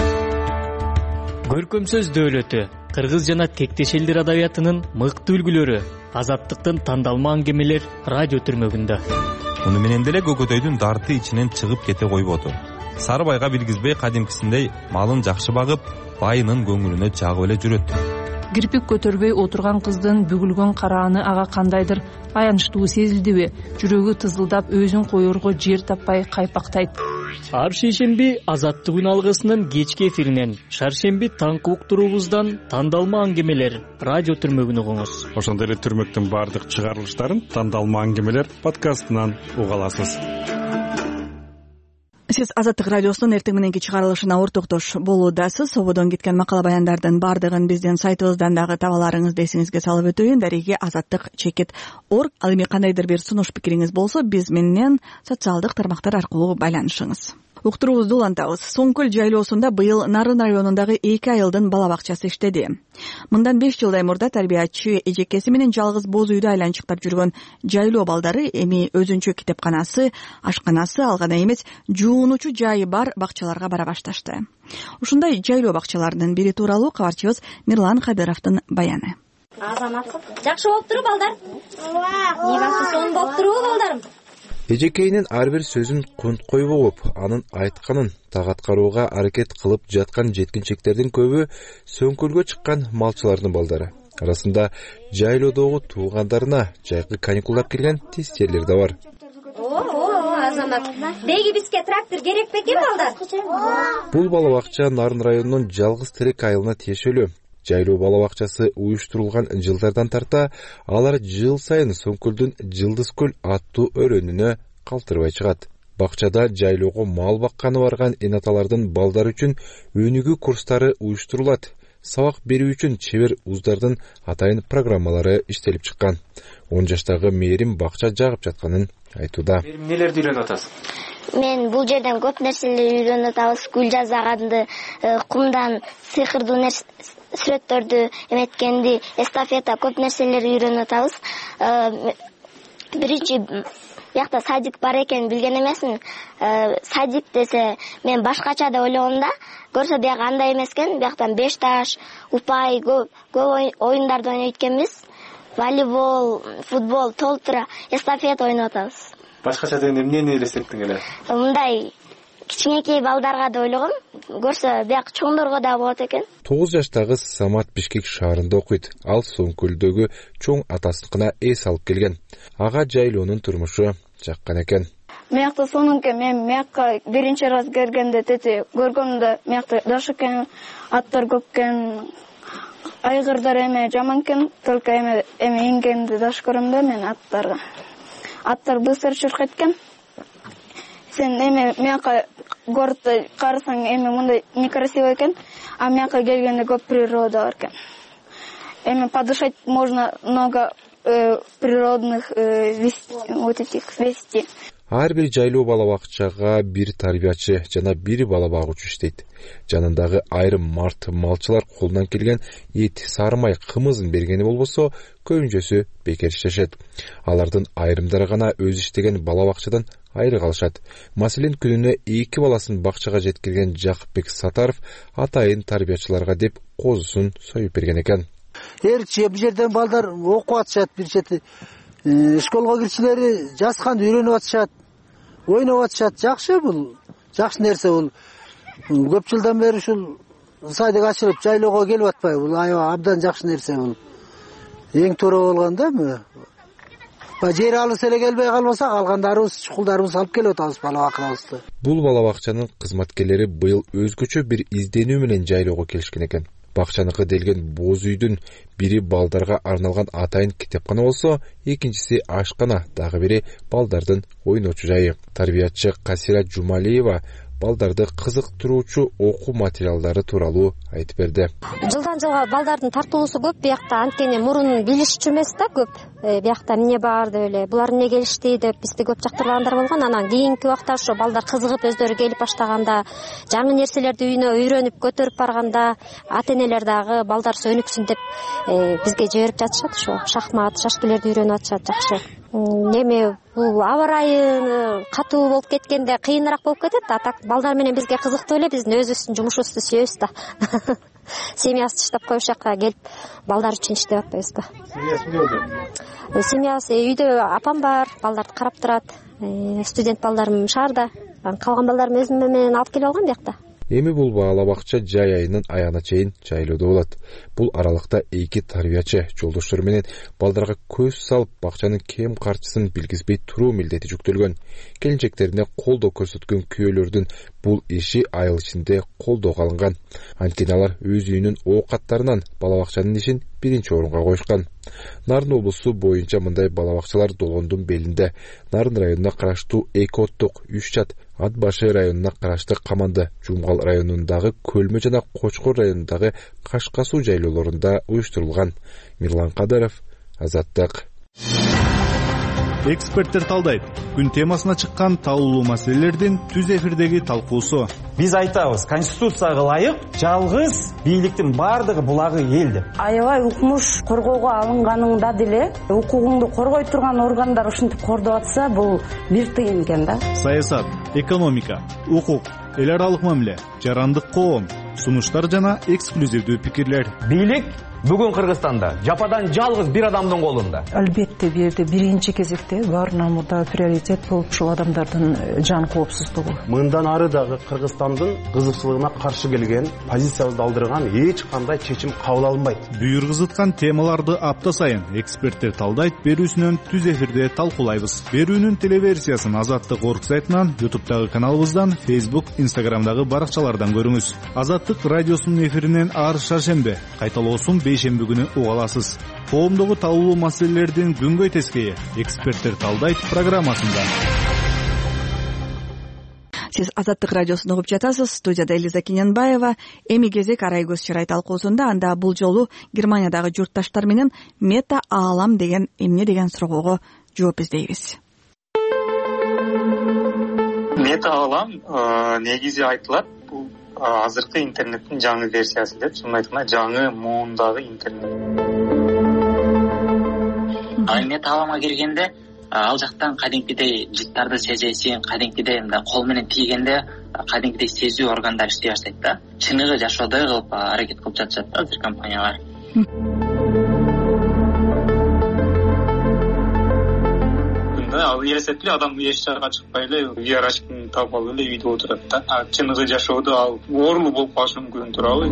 Көркөм сөз дөөлөтү, кыргыз жана тектеш элдер адабиятынын мыкты үлгүлөрү, Азаттыктын тандалма аңгемелер радио түрмөгүндө. Муну менен деле көкөтөйдүн дарты ичинен чыгып кете койбоду. Сары байга билгизбей кадимкисиндей малын жакшы багып, байынын көңүлүнө жагып эле жүрөт. Кирпик көтөрбөй отурган кыздын бүгүлгөн карааны ага кандайдыр аянычтуу сезилдиби? Жүрөгү тызылдап өзүн коерго жер таппай кайпактайт. Ар шейшемби Азаттык күн алгысынын кечки эфиринен, шаршемби таңкы уктуруубуздан тандалма аңгемелер радио түрмөгүн угуңуз. Ошондой эле түрмөктүн баардык чыгарылыштарын тандалма аңгемелер подкастынан уга аласыз. Сиз Азаттык радиосунун эртең мененки чыгарылышына ортоктош болуудасыз. Ободон кеткен макала баяндардын баардыгын биздин сайтыбыздан дагы таба аларыңызды эсиңизге салып өтөйүн. Дареги azattik.org. Ал эми кандайдыр бир сунуш пикириңиз болсо биз менен социалдык тармактар аркылуу байланышыңыз. Уктуруубузду улантабыз. Соңкөл жайлоосунда быйыл Нарын районундагы 2 айылдын бала бакчасы иштеди. Мындан 5 жылдай мурда тарбиячы эжекеси менен жалгыз боз үйдө айланчыктап жүргөн жайлоо балдары эми өзүнчө китепканасы, ашканасы, ал гана эмес, жуунуучу жайы бар бакчаларга бара башташты. Ушундай жайлоо бакчаларынын бири тууралуу кабарчыбыз Мирлан Кадыровдун баяны. Жакшы болуптурбу балдар? Ооба. Бакчасы сонун болуптурбу балдарым? Эжекейинин ар бир сөзүн кунт коюп угуп, анын айтканын так аткарууга аракет кылып жаткан жеткинчектердин көбү Сөңкөлгө чыккан малчылардын балдары. Арасында жайлоодогу туугандарына жайкы каникулдар келген тестерлер да бар. Азамат, деги бизге трактор керек бекен балдар? Бул бала бакча Нарын районунун жалгыз тирек айылына тиешелүү. Жайлоо бала бакчасы уюштурулган жылдардан тарта алар жыл сайын Сөңкөлдүн Жылдыз көл аттуу өрөөнүнө калтырбай чыгат. Бакчада жайлоого мал бакканы барган энаталардын балдары үчүн өнүгүү курстары уюштурулат. Сабак берүү үчүн чебер уздардын атайын программалары иштелип чыккан. 10 жаштагы Мээрим бакча жагып жатканын айтууда. Нелерди үйрөнүп атасыз? мен бул жерден көп нерселерди үйрөнүп атабыз. Гүл жасаганды, кумдан сыйкырдуу сүрөттөрдү эметкенди, эстафета көп нерселерди үйрөнүп атабыз. Биринчи биякта садик бар экенин билген эмесмин. Садик десе мен башкача деп ойлогом да, көрсө бияк андай эмес экен. Бияктан 5 таш, упай, көп оюндарды ойнойт экенбиз. Волейбол, футбол, толтура, эстафета ойноп атабыз. Башкача дегенде эмнени элестеттиң эле? Мындай кичинекей балдарга деп ойлогом. Көрсө бияк чоңдорго да болот экен. 9 жаштагы Самат Бишкек шаарында окуйт. Ал Соңкөлдөгү чоң атасыныкына эс алып келген. Ага жайлоонун турмушу жаккан экен. Мыякта сонунке мен мыякка биринчи раз келгенде тети көргөмдө мыякта жаш экен, аттар көп экен, айгырдар эме жаман экен, только эме ингенди жаш көрөм да мен аттарга. Аттар быстро чуркайт экен. Сен эме мыякка городто карасаң эме мындай некрасиво экен, а мыякка келгенде көп природа бар экен. Эме подышать можно много природных вот этих вести. Ар бир жайлоо бала бакчага бир тарбиячы жана бир бала багуучу иштейт. Жанындагы айрым март малчылар колунан келген эт, сары май, кымызын бергени болбосо, көбүнчөсү бекер иштешет. Алардын айрымдары гана өз иштеген бала бакчадан айры калышат. Маселен, күнүнө 2 баласын бакчага жеткирген Жакыпбек Сатаров атайын тарбиячыларга деп козусун союп берген экен. Бул жерден балдар окуп атышат, бир чети школго кирчилери жазганды үйрөнүп атышат, ойноп атышат. Жакшы, бул жакшы нерсе. Бул көп жылдан бери ушул садик ачылып жайлоого келип атпайбы? Бул аябай абдан жакшы нерсе. Бул эң туура болгон да. Жер алыс эле келбей калбаса, калгандарыбыз, чукулдарыбыз алып келип атабыз бала бакырабызды. Бул бала бакчанын кызматкерлери быйыл өзгөчө бир изденүү менен жайлоого келишкен экен. Бакчаныкы делген боз үйдүн бири балдарга арналган атайын китепкана болсо, экинчиси ашкана, дагы бири балдардын ойночу жайы. Тарбиячы Касира Жумалиева балдарды кызыктыруучу окуу материалдары тууралуу айтып берди. Жылдан жылга балдардын тартылуусу көп. Биякта анткени мурун билишчү эмес да көп. Биякта эмне бар деп эле, булар эмне келишти деп бизди көп жактыргандар болгон. Анан кийинки убакта ошо балдар кызыгып өздөрү келип баштаганда, жаңы нерселерди үйүнө үйрөнүп көтөрүп барганда, ата-энелер дагы балдар сөнүксүн деп бизге жиберип жатышат. Ошо шахмат, шашкелерди үйрөнүп атышат. Жакшы. Неме бул аба ырайы катуу болуп кеткенде кыйыныраак болуп кетет. А так балдар менен бизге кызыктуу эле, биздин өзүбүздүн жумушубузду сүйөбүз да. Семьясы таштап коюп жакка келип балдар үчүн иштеп атпайбыз да. Семьясы эмне? Семьясы үйдө апам бар, балдарды карап турат. Студент балдарым шаарда. Калган балдарым өзүм менен алып келип алгам биякта. Эми бул бала бакча жай айынын аягына чейин жайлоодо болот. Бул аралыкта 2 тарбиячы жолдоштору менен балдарга көз салып, бакчанын кем карчысын билгизбей туруу милдети жүктөлгөн. Келинчектерине колдоо көрсөткөн күйөөлөрдүн бул иши айыл ичинде колдоого алынган. Анткени алар өз үйүнүн оокаттарынан бала бакчанын ишин биринчи орунга коюшкан. Нарын облусу боюнча мындай бала бакчалар Долгондун белинде, Нарын районуна караштуу Эки Оттук, Үч Чат, Ат башы районуна карашты Каманды, Жумгал районундагы Көлмө жана Кочкор районундагы Кашка суу жайлоолорунда уюштурулган. Мирлан Кадыров, Азаттык. Эксперттер талдайт. Күн темасына чыккан таулуу маселелердин түз эфирдеги талкуусу. Биз айтабыз, конституцияга ылайык жалгыз бийликтин бардыгы булагы эл деп. Аябай укмуш коргоого алынганыңда деле укугуңду коргой турган органдар ушинтип кордоп атса, бул бир тыйын экен да. Саясат, экономика, укук, эл аралык мамиле, жарандык коом, сунуштар жана эксклюзивдүү пикирлер. Бийлик бүгүн Кыргызстанда жападан жалгыз бир адамдын колунда. Албетте бул жерде биринчи кезекте баарынан мурда приоритет болуп ушул адамдардын жан коопсуздугу. Мындан ары дагы Кыргызстандын кызыкчылыгына каршы келген, позициябызды алдырган эч кандай чечим кабыл алынбайт. Бүйүр кызыткан темаларды апта сайын эксперттер талдайт берүүсүнөн түз эфирде талкуулайбыз. Берүүнүн телеверсиясын Азаттык орг сайтынан, YouTube'дагы каналыбыздан, Facebook, Instagram'дагы баракчалардан көрүңүз. Азаттык радиосунун эфиринен ар шаршембе, кайталоосун бейшемби күнү уга аласыз. Коомдогу таулуу маселелердин күнгөй тескейи эксперттер талдайт программасында. Сиз Азаттык радиосун угуп жатасыз. Студияда Элиза Кененбаева. Эми кезек арай көз чырай талкуусунда, анда бул жолу Германиядагы журтташтар менен мета аалам деген эмне деген суроого жооп издейбиз. мета алам негизи айтылат бул азыркы интернеттин жаңы версиясы деп, чынын айтканда жаңы муундагы интернет. Мета аламга киргенде ал жактан кадимкидей жыттарды сезесиң, кадимкидей мындай кол менен тийгенде кадимкидей сезүү органдары иштей баштайт да. Чыныгы жашоодой кылып аракет кылып жатышат да азыр компаниялар. Ал элестетип эле адам эч жакка чыкпай эле VR очкин тагып алып эле үйдө отурат да. Чыныгы жашоодо ал оорлуу болуп калышы мүмкүн туурабы?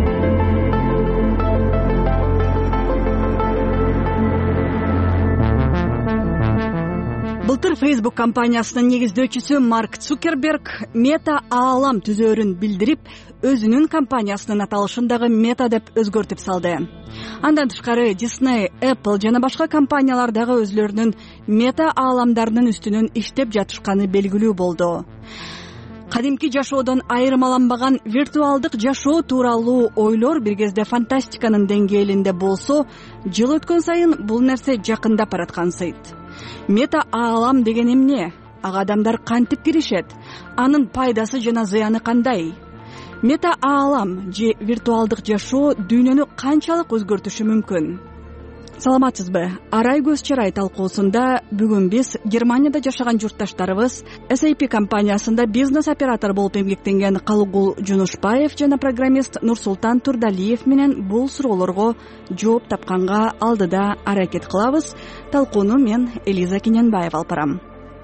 Былтыр Facebook компаниясынын негиздөөчүсү Марк Цукерберг Мета Аалам түзөөрүн билдирип, өзүнүн компаниясынын аталышын дагы Мета деп өзгөртүп салды. Андан тышкары Disney, Apple жана башка компаниялар дагы өзлөрүнүн Мета Ааламдарынын үстүнөн иштеп жатышканы белгилүү болду. Кадимки жашоодон айырмаланбаган виртуалдык жашоо тууралуу ойлор бир кезде фантастиканын деңгээлинде болсо, жыл өткөн сайын бул нерсе жакындап бараткансыйт. Мета Аалам деген эмне? Ага адамдар кантип киришет? Анын пайдасы жана зыяны кандай? Мета Аалам же виртуалдык жашоо дүйнөнү канчалык өзгөртүшү мүмкүн? Саламатсызбы? Арай көз чарай талкуусунда бүгүн биз Германияда жашаган журтташтарыбыз SAP компаниясында бизнес оператор болуп эмгектенген Калыгул Жунушбаев жана программист Нурсултан Турдалиев менен бул суроолорго жооп тапканга алдыда аракет кылабыз. Талкууну мен Элиза Киненбаева алып барам.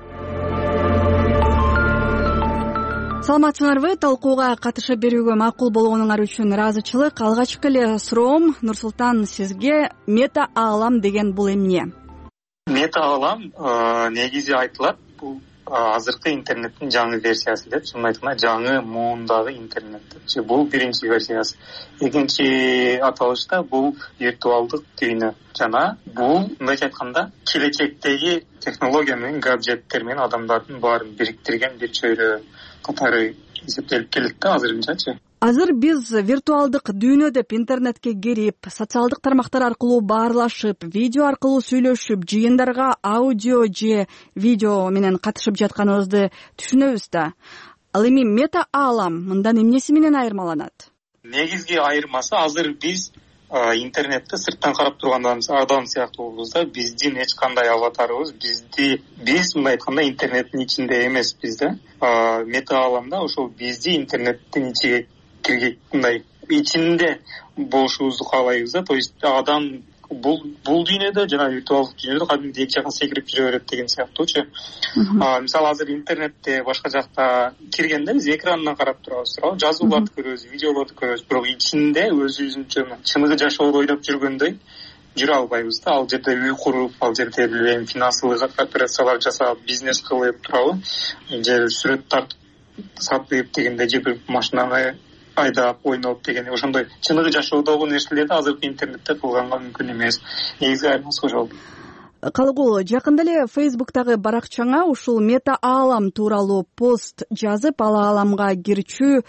Саламатсыңарбы? Талкууга катышып берүүгө макул болгонуңар үчүн ыраазычылык. Алгачкы эле суроом Нурсултан сизге Мета Аалам деген бул эмне? Мета Аалам негизи айтылат бул азыркы интернеттин жаңы версиясы деп, чынын айтканда жаңы муундагы интернет. Бул биринчи версиясы. Экинчи аталышта бул виртуалдык дүйнө. Жана бул мындай айтканда келечектеги технология менен гаджеттер менен адамдардын баарын бириктирген бир чөйрө катары эсептелип келет да азырынчачы. Азыр биз виртуалдык дүйнө деп интернетке кирип, социалдык тармактар аркылуу баарлашып, видео аркылуу сүйлөшүп, жыйындарга аудио же видео менен катышып жатканыбызды түшүнөбүз да. Ал эми Мета Аалам мындан эмнеси менен айырмаланат? Негизги айырмасы азыр биз интернетти сырттан карап турган адам сыяктуубуз да, биздин эч кандай аватарыбыз, биз мындай айтканда интернеттин ичинде эмеспиз да. Мета Ааламда ошол бизди интернеттин ичиге кирген мындай ичинде болушубузду каалайбыз да. То есть адам бул дүйнөдө жана виртуалдык дүйнөдө кадимки эки жакка секирип жүрө берет деген сыяктуучу. Мисалы азыр интернетте башка жакта киргенде биз экрандан карап турабыз, жазууларды көрөбүз, видеолорду көрөбүз, бирок ичинде өзүбүзчө чыныгы жашоодо ойноп жүргөндөй жүрө албайбыз да. Ал жерде үй куруп, ал жерде финансылык операциялар жасап, бизнес кылып турабы, же сүрөт тартып сатып дегенде, же бир машинаны айдап ойноп деген ошондой чыныгы жашоодогу нерселерди азыркы интернетте кылганга мүмкүн эмес. Негизги айырмасы ошол. Калыгул, жакында эле Facebook'тагы баракчаңа ушул Мета Аалам тууралуу пост жазып, ал ааламга кирчүү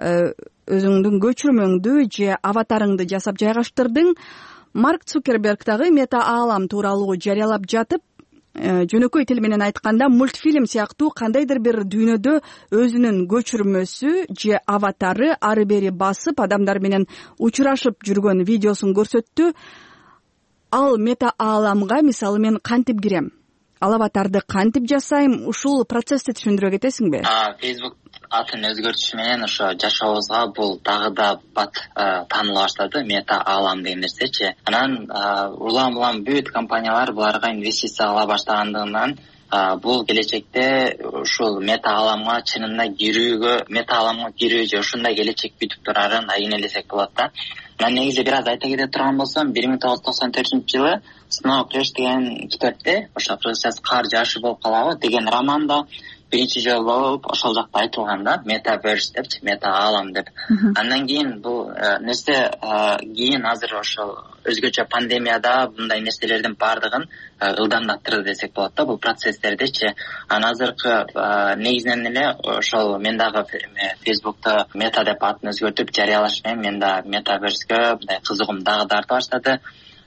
өзүңдүн көчүрмөңдү же аватарыңды жасап жайгаштырдың. Марк Цукерберг дагы Мета Аалам тууралуу жарыялап жатып, жөнөкөй тил менен айтканда мультфильм сыяктуу кандайдыр бир дүйнөдө өзүнүн көчүрмөсү же аватары ары бери басып адамдар менен учурашып жүргөн видеосун көрсөттү. Ал Мета Ааламга мисалы мен кантип кирем? Ал аватарды кантип жасайм? Ушул процессти түшүндүрө кетесиңби? Facebook атын өзгөртүшү менен ошо жашообузга бул дагы да бат тааныла баштады, Мета Аалам деген нерсечи. Анан улам бүт компаниялар буларга инвестиция ала баштагандыгынан бул келечекте ушул Мета Ааламга чынында кирүү же ушундай келечек күтүп турарын айнелесек болот да. Мен негизи бир аз айта кете турган болсом, 1994-жылы Snow Crash деген китепте, ошо кыргызчасы кар жаашы болуп калабы деген романда биринчи жолу болуп ошол жакта айтылган да, Metaverse депчи, Мета Аалам деп. Андан кийин бул нерсе кийин азыр ошол өзгөчө пандемияда мындай нерселердин баардыгын ылдамдаттырды десек болот да, бул процесстердичи. Анан азыркы негизинен эле ошол мен дагы Facebook'та Мета деп атын өзгөртүп жарыялаш менен мен да Metaverse'гө мындай кызыгуум дагы да арта баштады.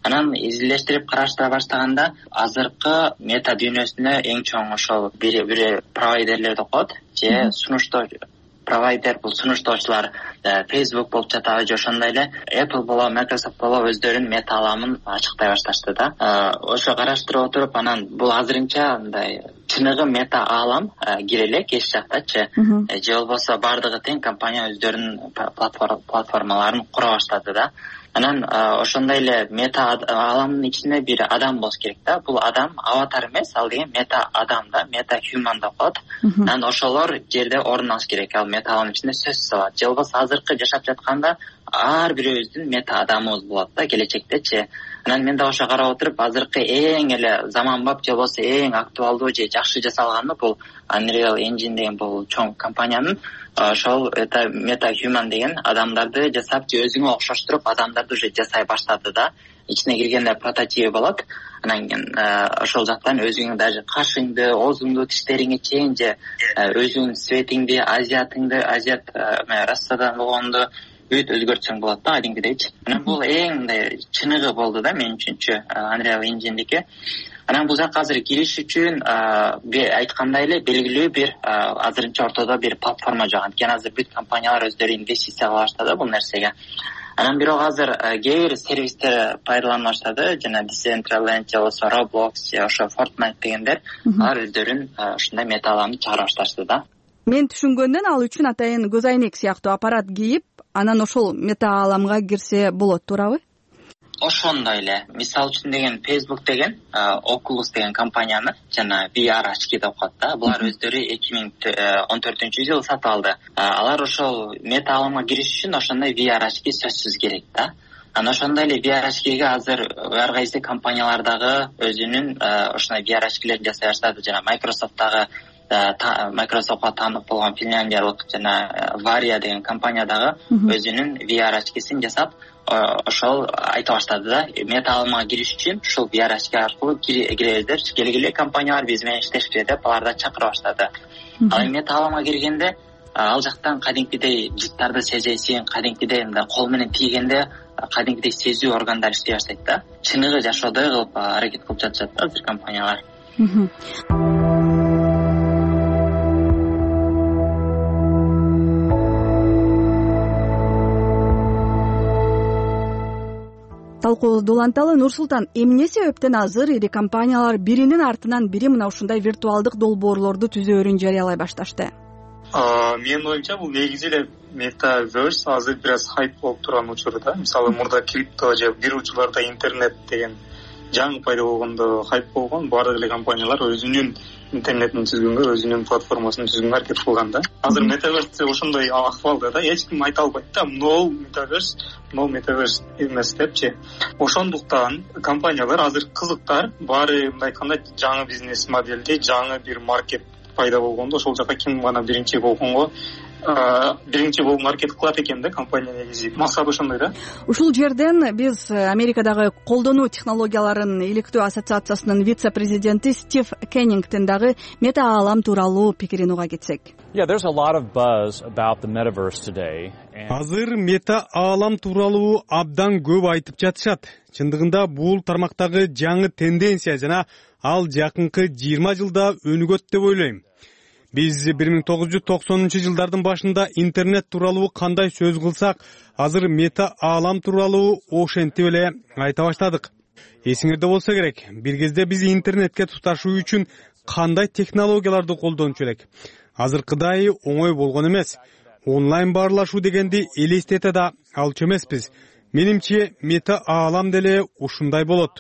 Анан изилештирип караштыра баштаганда азыркы мета дүйнөсүнө эң чоң ошол бири провайдерлерди коет же провайдер бул сунуштоочулар Facebook болуп жатабы же ошондой эле Apple болобу Microsoft болобу өздөрүнүн мета ааламын ачыктай башташты да. Ошо караштырып отуруп анан бул азырынча мындай чыныгы мета аалам кире элек эч жактачы же болбосо баардыгы тең компания өздөрүнүн платформаларын кура баштады да. Анан ошондой эле мета ааламдын ичинде бир адам болуш керек да. Бул адам аватар эмес, ал деген мета адам да, мета human деп коет. Анан ошолор жерде орун алыш керек. Ал мета ааламдын ичинде сөзсүз алат. Же болбосо азыркы жашап жатканда ар бирөөбүздүн мета адамыбыз болот да келечектечи. Анан мен да ошо карап отуруп азыркы эң эле заманбап же болбосо эң актуалдуу же жакшы жасалганы бул Unreal Engine деген бул чоң компаниянын ошол мета human деген адамдарды жасап же өзүңө окшоштуруп адамдарды уже жасай баштады да. Ичине киргенде прототип болот. Анан кийин ошол жактан өзүңүн даже кашыңды, оозуңду, тиштериңе чейин же өзүңүн светиңди, азиат рассадан болгонду бүт өзгөртсөң болот да, адингидейчи. Анан бул эң мындай чыныгы болду да мен үчүнчү Unreal Engine'дики. Анан бул жакка азыр кириш үчүн айткандай эле белгилүү бир азырынча ортодо бир платформа жок. Анткени азыр бүт компаниялар өздөрү инвестиция кыла баштады бул нерсеге. Анан бирок азыр кээ бир сервистер пайдалана баштады, жана Decentraland же болбосо Roblox же ошо Fortnite дегендер алар өздөрүн ушундай мета ааламды чыгара башташты да. Мен түшүнгөндөн ал үчүн атайын көз айнек сыяктуу аппарат кийип, анан ошол мета ааламга кирсе болот, туурабы? Ошондой эле. Мисалы үчүн деген Facebook деген Oculus деген компанияны жана VR очки деп коет да. Булар өздөрү 2014-жылы сатып алды. Алар ошол мета ааламга кириш үчүн ошондой VR очки сөзсүз керек да. Анан ошондой эле VR очкиге азыр ар кайсы компаниялардагы өзүнүн ошондой VR очкилерин жасай баштады. Жана Microsoft'ка таанып болгон финляндиялык жана Varia деген компания дагы өзүнүн VR очкисин жасап ошол айта баштады да. Мета ааламга кириш үчүн ушул VR очки аркылуу киребиздер, келгиле компаниялар биз менен иштешпе деп аларды чакыра баштады. Ал мета ааламга киргенде ал жактан кадимкидей жыттарды сезесиң, кадимкидей мындай кол менен тийгенде кадимкидей сезүү органдары иштей баштайт да. Чыныгы жашоодой кылып аракет кылып жатышат да азыр компаниялар. Талкуубузду уланталы. Нурсултан, эмне себептен азыр ири компаниялар биринин артынан бири мына ушундай виртуалдык долбоорлорду түзөөрүн жарыялай башташты? Менин оюмча бул негизи эле Metaverse азыр бир аз хайп болуп турган учуру да. Мисалы мурда крипто же бирүүчүлөрдө интернет деген жаңы пайда болгондо хайп болгон, баардык эле компаниялар өзүнүн интернетин түзгөнгө, өзүнүн платформасын түзгөнгө аракет кылган да. Азыр Metaverse ошондой акыбалда да, эч ким айта албайт да, no Metaverse эмес депчи. Ошондуктан компаниялар азыр кызыктар, баары мындай айтканда жаңы бизнес моделде, жаңы бир маркет пайда болгондо ошол жака ким гана биринчи болуп аракет кылат экен да компания негизи. Максаты ошондой да. Ушул жерден биз Америкадагы колдонуу технологияларын иликтөө ассоциациясынын вице-президенти Стив Кеннингтен дагы мета аалам тууралуу пикирин уга кетсек. Азыр мета аалам тууралуу абдан көп айтып жатышат. Чындыгында бул тармактагы жаңы тенденция жана ал жакынкы 20 жылда өнүгөт деп ойлойм. Биз 1990-жылдардын башында интернет тууралуу кандай сөз кылсак, азыр мета аалам тууралуу ошентип эле айта баштадык. Эсиңерде болсо керек, бир кезде биз интернетке туташуу үчүн кандай технологияларды колдончу элек. Азыркыдай оңой болгон эмес. Онлайн баарлашуу дегенди элестете да алчу эмеспиз. Менимче мета аалам деле ушундай болот.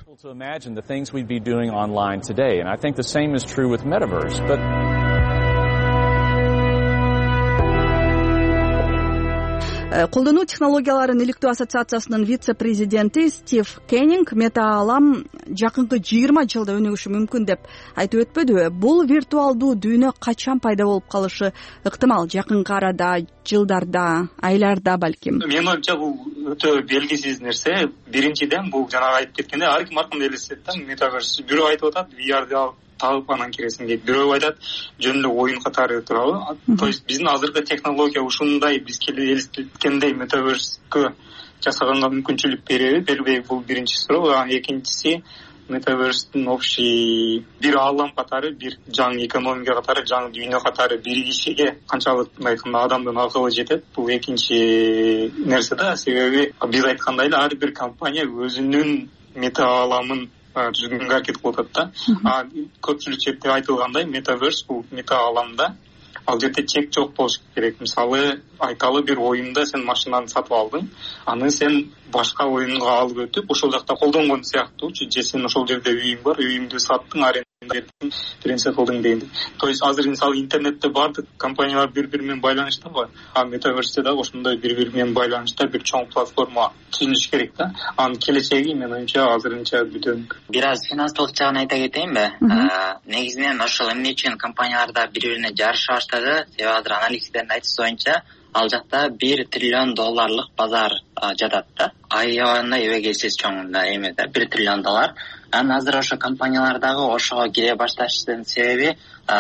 Колдонуу технологияларын иликтөө ассоциациясынын вице-президенти Стив Кеннинг мета аалам жакынкы 20 жылда өнүгүшү мүмкүн деп айтып өтпөдүбү? Бул виртуалдуу дүйнө качан пайда болуп калышы ыктымал? Жакынкы арада, жылдарда, айларда балким? Менин оюмча бул өтө белгисиз нерсе. Биринчиден бул жанагы айтып кеткендей ар ким ар кандай элестет да. Metaverse бирөө айтып атат VR'ды алып тагып анан киресиң дейт. Бирөө айтат жөн эле оюн катары туурабы. То есть биздин азыркы технология ушундай бизге элестеткендей Metaverse'кө жасаганга мүмкүнчүлүк бербейби, бул биринчи суроо. Экинчиси, метаверстин общий бир аалам катары, бир жаңы экономика катары, жаңы дүйнө катары биригишиге канчалык айтканда адамдын акылы жетет, бул экинчи нерсе да. Себеби биз айткандай эле ар бир компания өзүнүн мета ааламын түзгөнгө аракет кылып атат да. Көпчүлүк жерде айтылгандай, метаверс бул мета ааламда ал жерде чек жок болуш керек. Мисалы, айталы бир оюнда сен машинаны сатып алдың, аны сен башка оюнга алып өтүп, ошол жакта колдонгон сыяктуучу, же сен ошол жерде үйүң бар, үйүңдү саттың, аренда бердиң, нерсе кылдың дегендей. То есть азыр мисалы интернетте бардык компаниялар бири-бири менен байланыштабы? Метаверсте да ошондой бири-бири менен байланышта бир чоң платформа түзүлүш керек да. Анын келечеги менин оюмча азырынча бүтөңк. Бир аз финансылык жагын айта кетейинби? Негизинен ошол эмне үчүн компанияларда бири-бирине жарыша баштады? Себеби азыр аналитиктердин айтышы боюнча ал жакта $1 триллион базар жатат да. Аябаганда эбегейсиз чоң эме да, $1 триллион. Азыр ошо компаниялардагы ошого кире башташтын себеби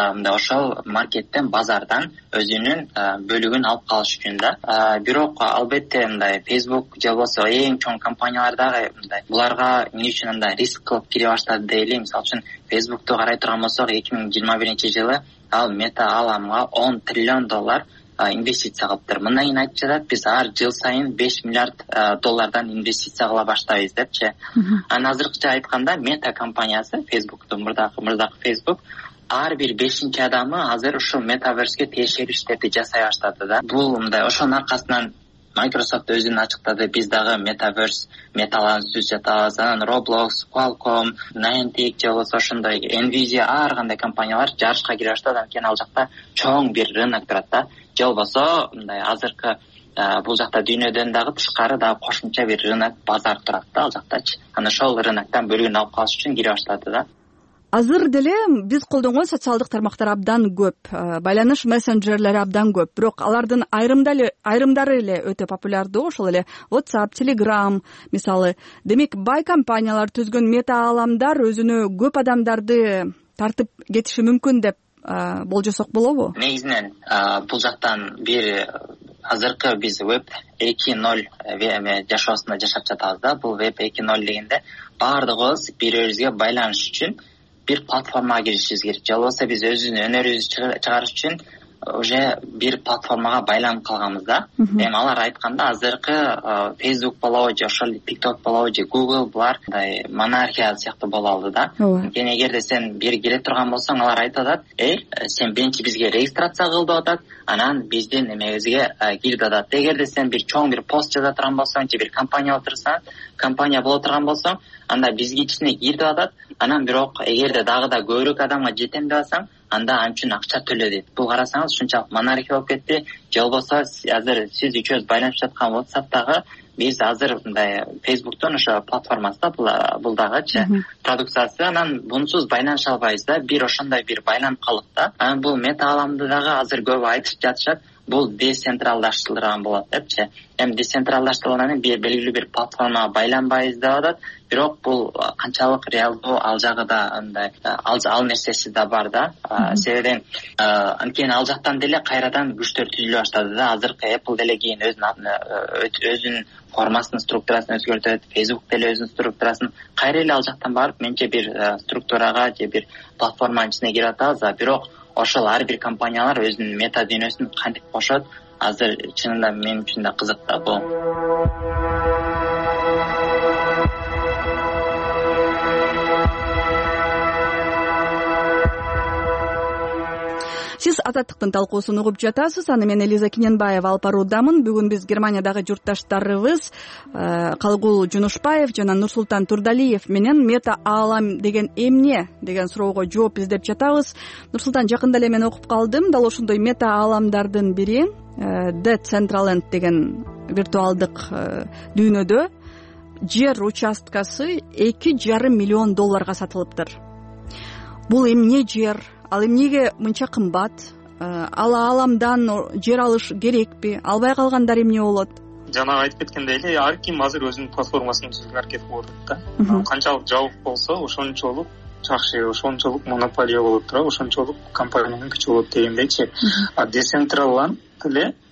ошол маркеттен, базардан өзүнүн бөлүгүн алып калыш үчүн да. Бирок албетте мындай Facebook же болбосо эң чоң компаниялар дагы мындай буларга эмне үчүн риск кылып кире баштады дейли. Мисалы үчүн Facebook'ту карай турган болсок, 2021-жылы ал мета ааламга $10 триллион инвестиция кылыптыр. Мындан кийин айтып жатат, биз ар жыл сайын $5 миллиард инвестиция кыла баштайбыз депчи. Азыркыча айтканда, мета компаниясы, Facebook'тун мурдакы Facebook, ар бир 5-чи адамы азыр ушул метаверске тиешелүү иштерди жасай баштады да. Бул мындай ошонун аркасынан Microsoft өзүн ачыктады, биз дагы метаверс металарын түзүп жатабыз. Анан Roblox, Qualcomm, Niantic же болбосо ошондой Nvidia ар кандай компаниялар жарышка кире баштады. Анткени ал жакта чоң бир рынок турат да. Же болбосо мындай азыркы бул жакта дүйнөдөн дагы тышкары дагы кошумча бир рынок, базар турат да ал жактачы. Анан ошол рыноктон бөлүгүн алып калыш үчүн кире баштады да. Азыр деле биз колдонгон социалдык тармактар абдан көп, байланыш мессенджерлери абдан көп. Бирок алардын айрымдары эле өтө популярдуу, ошол эле WhatsApp, Telegram мисалы. Демек, бай компаниялар түзгөн мета ааламдар өзүнө көп адамдарды тартып кетиши мүмкүн деп болжосок болобу? Негизинен бул жактан бир азыркы биз веб 2.0 жашоосунда жашап жатабыз да. Бул веб 2.0 дегенде баардыгыбыз бири-бирибизге байланыш үчүн бир платформага киришибиз керек. Же болбосо биз өзүбүздүн өнөрүбүздү чыгарыш үчүн уже бир платформага байланып калганбыз да. Эми алар айтканда азыркы Facebook болобу же ошол TikTok болобу же Google булар мындай монархия сыяктуу боло алды да. Анткени эгерде сен бир келе турган болсоң, алар айтып атат, сен биринчи бизге регистрация кыл деп атат, анан биздин эмебизге кир деп атат. Эгерде сен бир чоң бир пост жаза турган болсоң, же бир компания боло турган болсоң, анда бизге ичине кир деп атат. Анан бирок эгерде дагы да көбүрөөк адамга жетем деп атсаң, анда ал үчүн акча төлө дейт. Бул карасаңыз ушунчалык монархия болуп кетти. Же болбосо азыр сиз үчөөбүз байланышып жаткан WhatsApp'тагы биз азыр мындай Facebook'тун ошо платформасында бул дагычы продукциясы, анан бунусуз байланыша албайбыз да. Бир ошондой бир байланып калдык да. Анан бул мета ааламды дагы азыр көп айтышып жатышат. Бул децентралдаштырылган болот депчи. Эми децентралдаштырылгандан кийин белгилүү бир платформага байланбайбыз деп атат. Бирок бул канчалык реалдуу, ал жагы да андай ал нерсеси да бар да. Себебен анткени ал жактан деле кайрадан күчтөр түзүлө баштады да. Азыркы Apple деле кийин өзүнүн формасынын структурасын өзгөртөт, Facebook деле өзүнүн структурасын кайра эле ал жактан барып, менче бир структурага же бир платформанын ичине кирип атабыз. Бирок ошол ар бир компаниялар өзүнүн мета дүйнөсүн кантип кошот, азыр чынында мен үчүн да кызык да бул. Сиз Азаттыктын талкуусун угуп жатасыз. Аны мен Элиза Кененбаева алып баруудамын. Бүгүн биз Германиядагы журтташтарыбыз Калгул Жунушбаев жана Нурсултан Турдалиев менен мета аалам деген эмне деген суроого жооп издеп жатабыз. Нурсултан, жакында эле мен окуп калдым. Дал ошондой мета ааламдардын бири Decentraland деген виртуалдык дүйнөдө жер участкасы $2,5 миллион сатылыптыр. Бул эмне жер? Ал эмнеге мынча кымбат? Ал ааламдан жер алыш керекпи? Албай калгандар эмне болот? Жана айтып кеткендей эле, ар ким азыр өзүнүн платформасын түзүүгө аракет кылып атат да. Канчалык жабык болсо, ошончолук жакшы, ошончолук монополия болот тура, ошончолук компаниянын күчү болот дегендейчи. Decentraland эле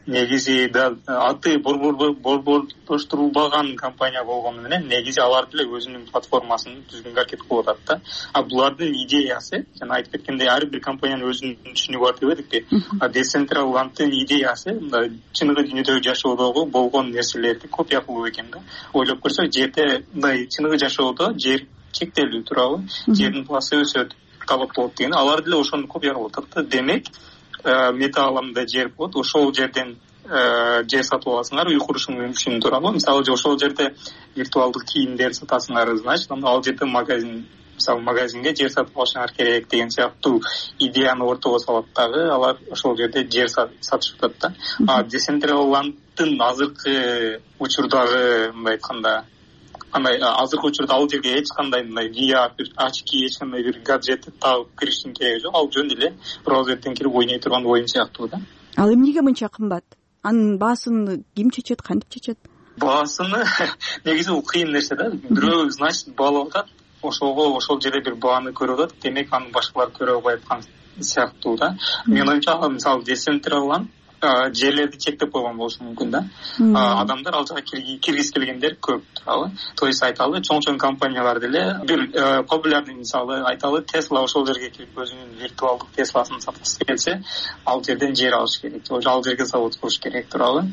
негизи да аты борбордоштурулбаган компания болгону менен негизи алар деле өзүнүн платформасын түзгөнгө аракет кылып атат да. А булардын идеясы, жана айтып кеткендей, ар бир компаниянын өзүнүн түшүнүгү бар деп эдикпи. Decentralandын идеясы чыныгы дүйнөдөгү жашоодогу болгон нерселерди копия кылуу экен да. Ойлоп көрсөк, жерде мындай чыныгы жашоодо жер чектелүү туурабы, жердин пласы өсөт, кабат болот деген. Алар деле ошону копия кылып атат да. Демек, мета ааламда жер болот, ошол жерден жер сатып аласыңар, үй курушуң мүмкүн туурабы. Мисалы ошол жерде виртуалдык кийимдер сатасыңар, значит, ал жерде магазинге жер сатып алышыңар керек деген сыяктуу идеяны ортого салат дагы алар ошол жерде жер сатышып атат да. Decentralandдын азыркы учурдагы мындай айтканда азыркы учурда ал жерге эч кандай мындай VR, очки, эч кандай бир гаджетти тагып кириштин кереги жок. Ал жөн эле браузерден кирип ойной турган оюн сыяктуу да. Ал эмнеге мынча кымбат? Анын баасын ким чечет, кантип чечет? Баасыны негизи бул кыйын нерсе да. Бирөө, значит, баалап атат, ошол жерде бир бааны көрүп атат, демек аны башкалар көрө албай аткан сыяктуу да. Мен оюмча, мисалы, Decentraland жерлерди чектеп койгон болушу мүмкүн да. Адамдар ал жака киргиз келгендер көп туурабы. То есть айталы, чоң компаниялар деле бир популярный, мисалы айталы, Tesla ошол жерге кирип өзүнүн виртуалдык Тесласын саткысы келсе, ал жерден жер алыш керек, ал жерге завод куруш керек туурабы.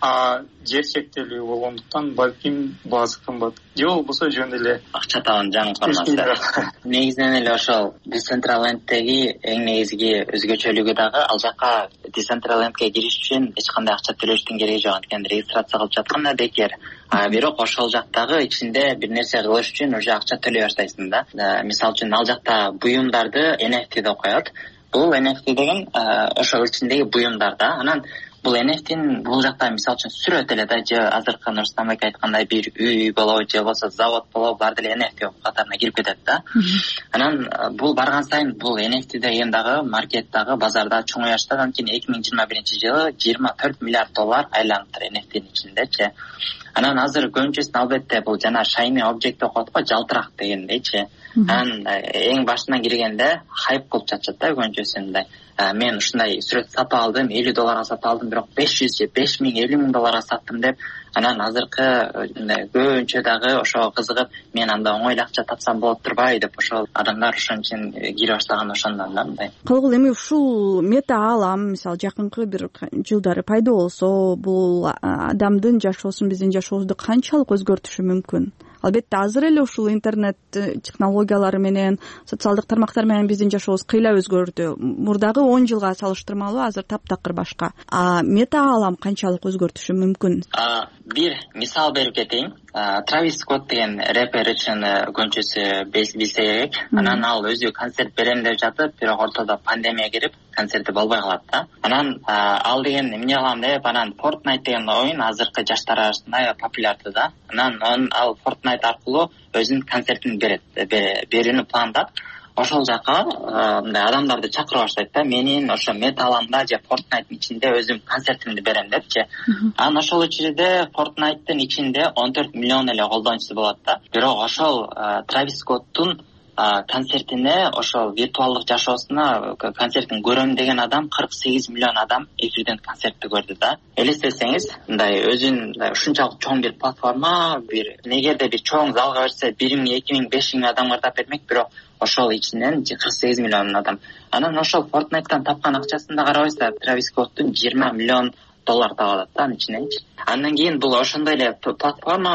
Жер чектелүү болгондуктан балким баасы кымбат. Же болбосо жөн эле акча табан жаңы формасы. Негизинен эле ошол Decentralandдеги эң негизги өзгөчөлүгү дагы ал жака Decentralandге кириш үчүн эч кандай акча төлөштүн кереги жок, анткени регистрация кылып жатканда бекер. Бирок ошол жактагы ичинде бир нерсе кылыш үчүн уже акча төлөй баштайсың да. Мисалы үчүн ал жакта буюмдарды NFT деп коет. Бул NFT деген ошол ичиндеги буюмдар да. Анан бул NFT-н бул жакта мисалы үчүн сүрөт эле да, же азыркы Нурсултан байке айткандай бир үй болобу, же болбосо завод болобу, булар деле NFT катарына кирип кетет да. Анан бул барган сайын бул NFT деген дагы маркеттагы базарда чоңой баштады. Анткени 2021-жылы $24 миллиард айланыптыр NFT-нин ичиндечи. Анан азыр көбүнчөсүн албетте бул жана shiny object деп коет го, жалтырак дегендейчи. Анан эң башынан киргенде хайп кылып жатышат да көбүнчөсүндай. Мен ушундай сүрөт сатып алдым, $50 сатып алдым, бирок 500 же 5000, $50,000 саттым деп. Анан азыркы көбүнчө дагы ошого кызыгып, мен анда оңой акча тапсам болот турбай деп ошол адамдар ошон үчүн кире баштаган ошондон да мындай. Калгыл эми ушул мета аалам, мисалы жакынкы бир жылдары пайда болсо, бул адамдын жашоосун, биздин жашообузду канчалык өзгөртүшү мүмкүн? Албетте азыр эле ушул интернет технологиялары менен, социалдык тармактар менен биздин жашообуз кыйла өзгөрдү. Мурдагы 10 жылга салыштырмалуу азыр таптакыр башка. Мета аалам канчалык өзгөртүшү мүмкүн? Бир мисал берип кетейин. Травис Скотт деген рэпер үчүн көбүнчөсү билсе керек. Анан ал өзү концерт берем деп жатып, бирок ортодо пандемия кирип, концертти болбой калат да. Анан ал деген эмне кылам деп, анан Fortnite деген оюн азыркы жаштар арасында популярдуу да. Анан ал Fortnite аркылуу өзүнүн концертин берүүнү пландап, ошол жака мындай адамдарды чакыра баштайт да. Менин ошо металамда же Fortnite'дын ичинде өзүм концертимди берем депчи. Анан ошол учурда Fortnite'дын ичинде 14 миллион эле колдонуучусу болот да. Бирок ошол Травис Скоттун концертине, ошол виртуалдык жашоосуна концертин көрөм деген адам 48 миллион адам эфирден концертти көрдү да. Элестетсеңиз, мындай өзүн ушунчалык чоң бир платформа, бир негерде бир чоң залга берсе 1000, 2000, 5000 адамга тап бермек, бирок ошол ичинен 48 миллион адам. Анан ошол Fortnite'дан тапкан акчасын да карабайсыздар, Травис Скоттун $20 миллион таап алат да ичиненчи. Андан кийин бул ошондой эле платформа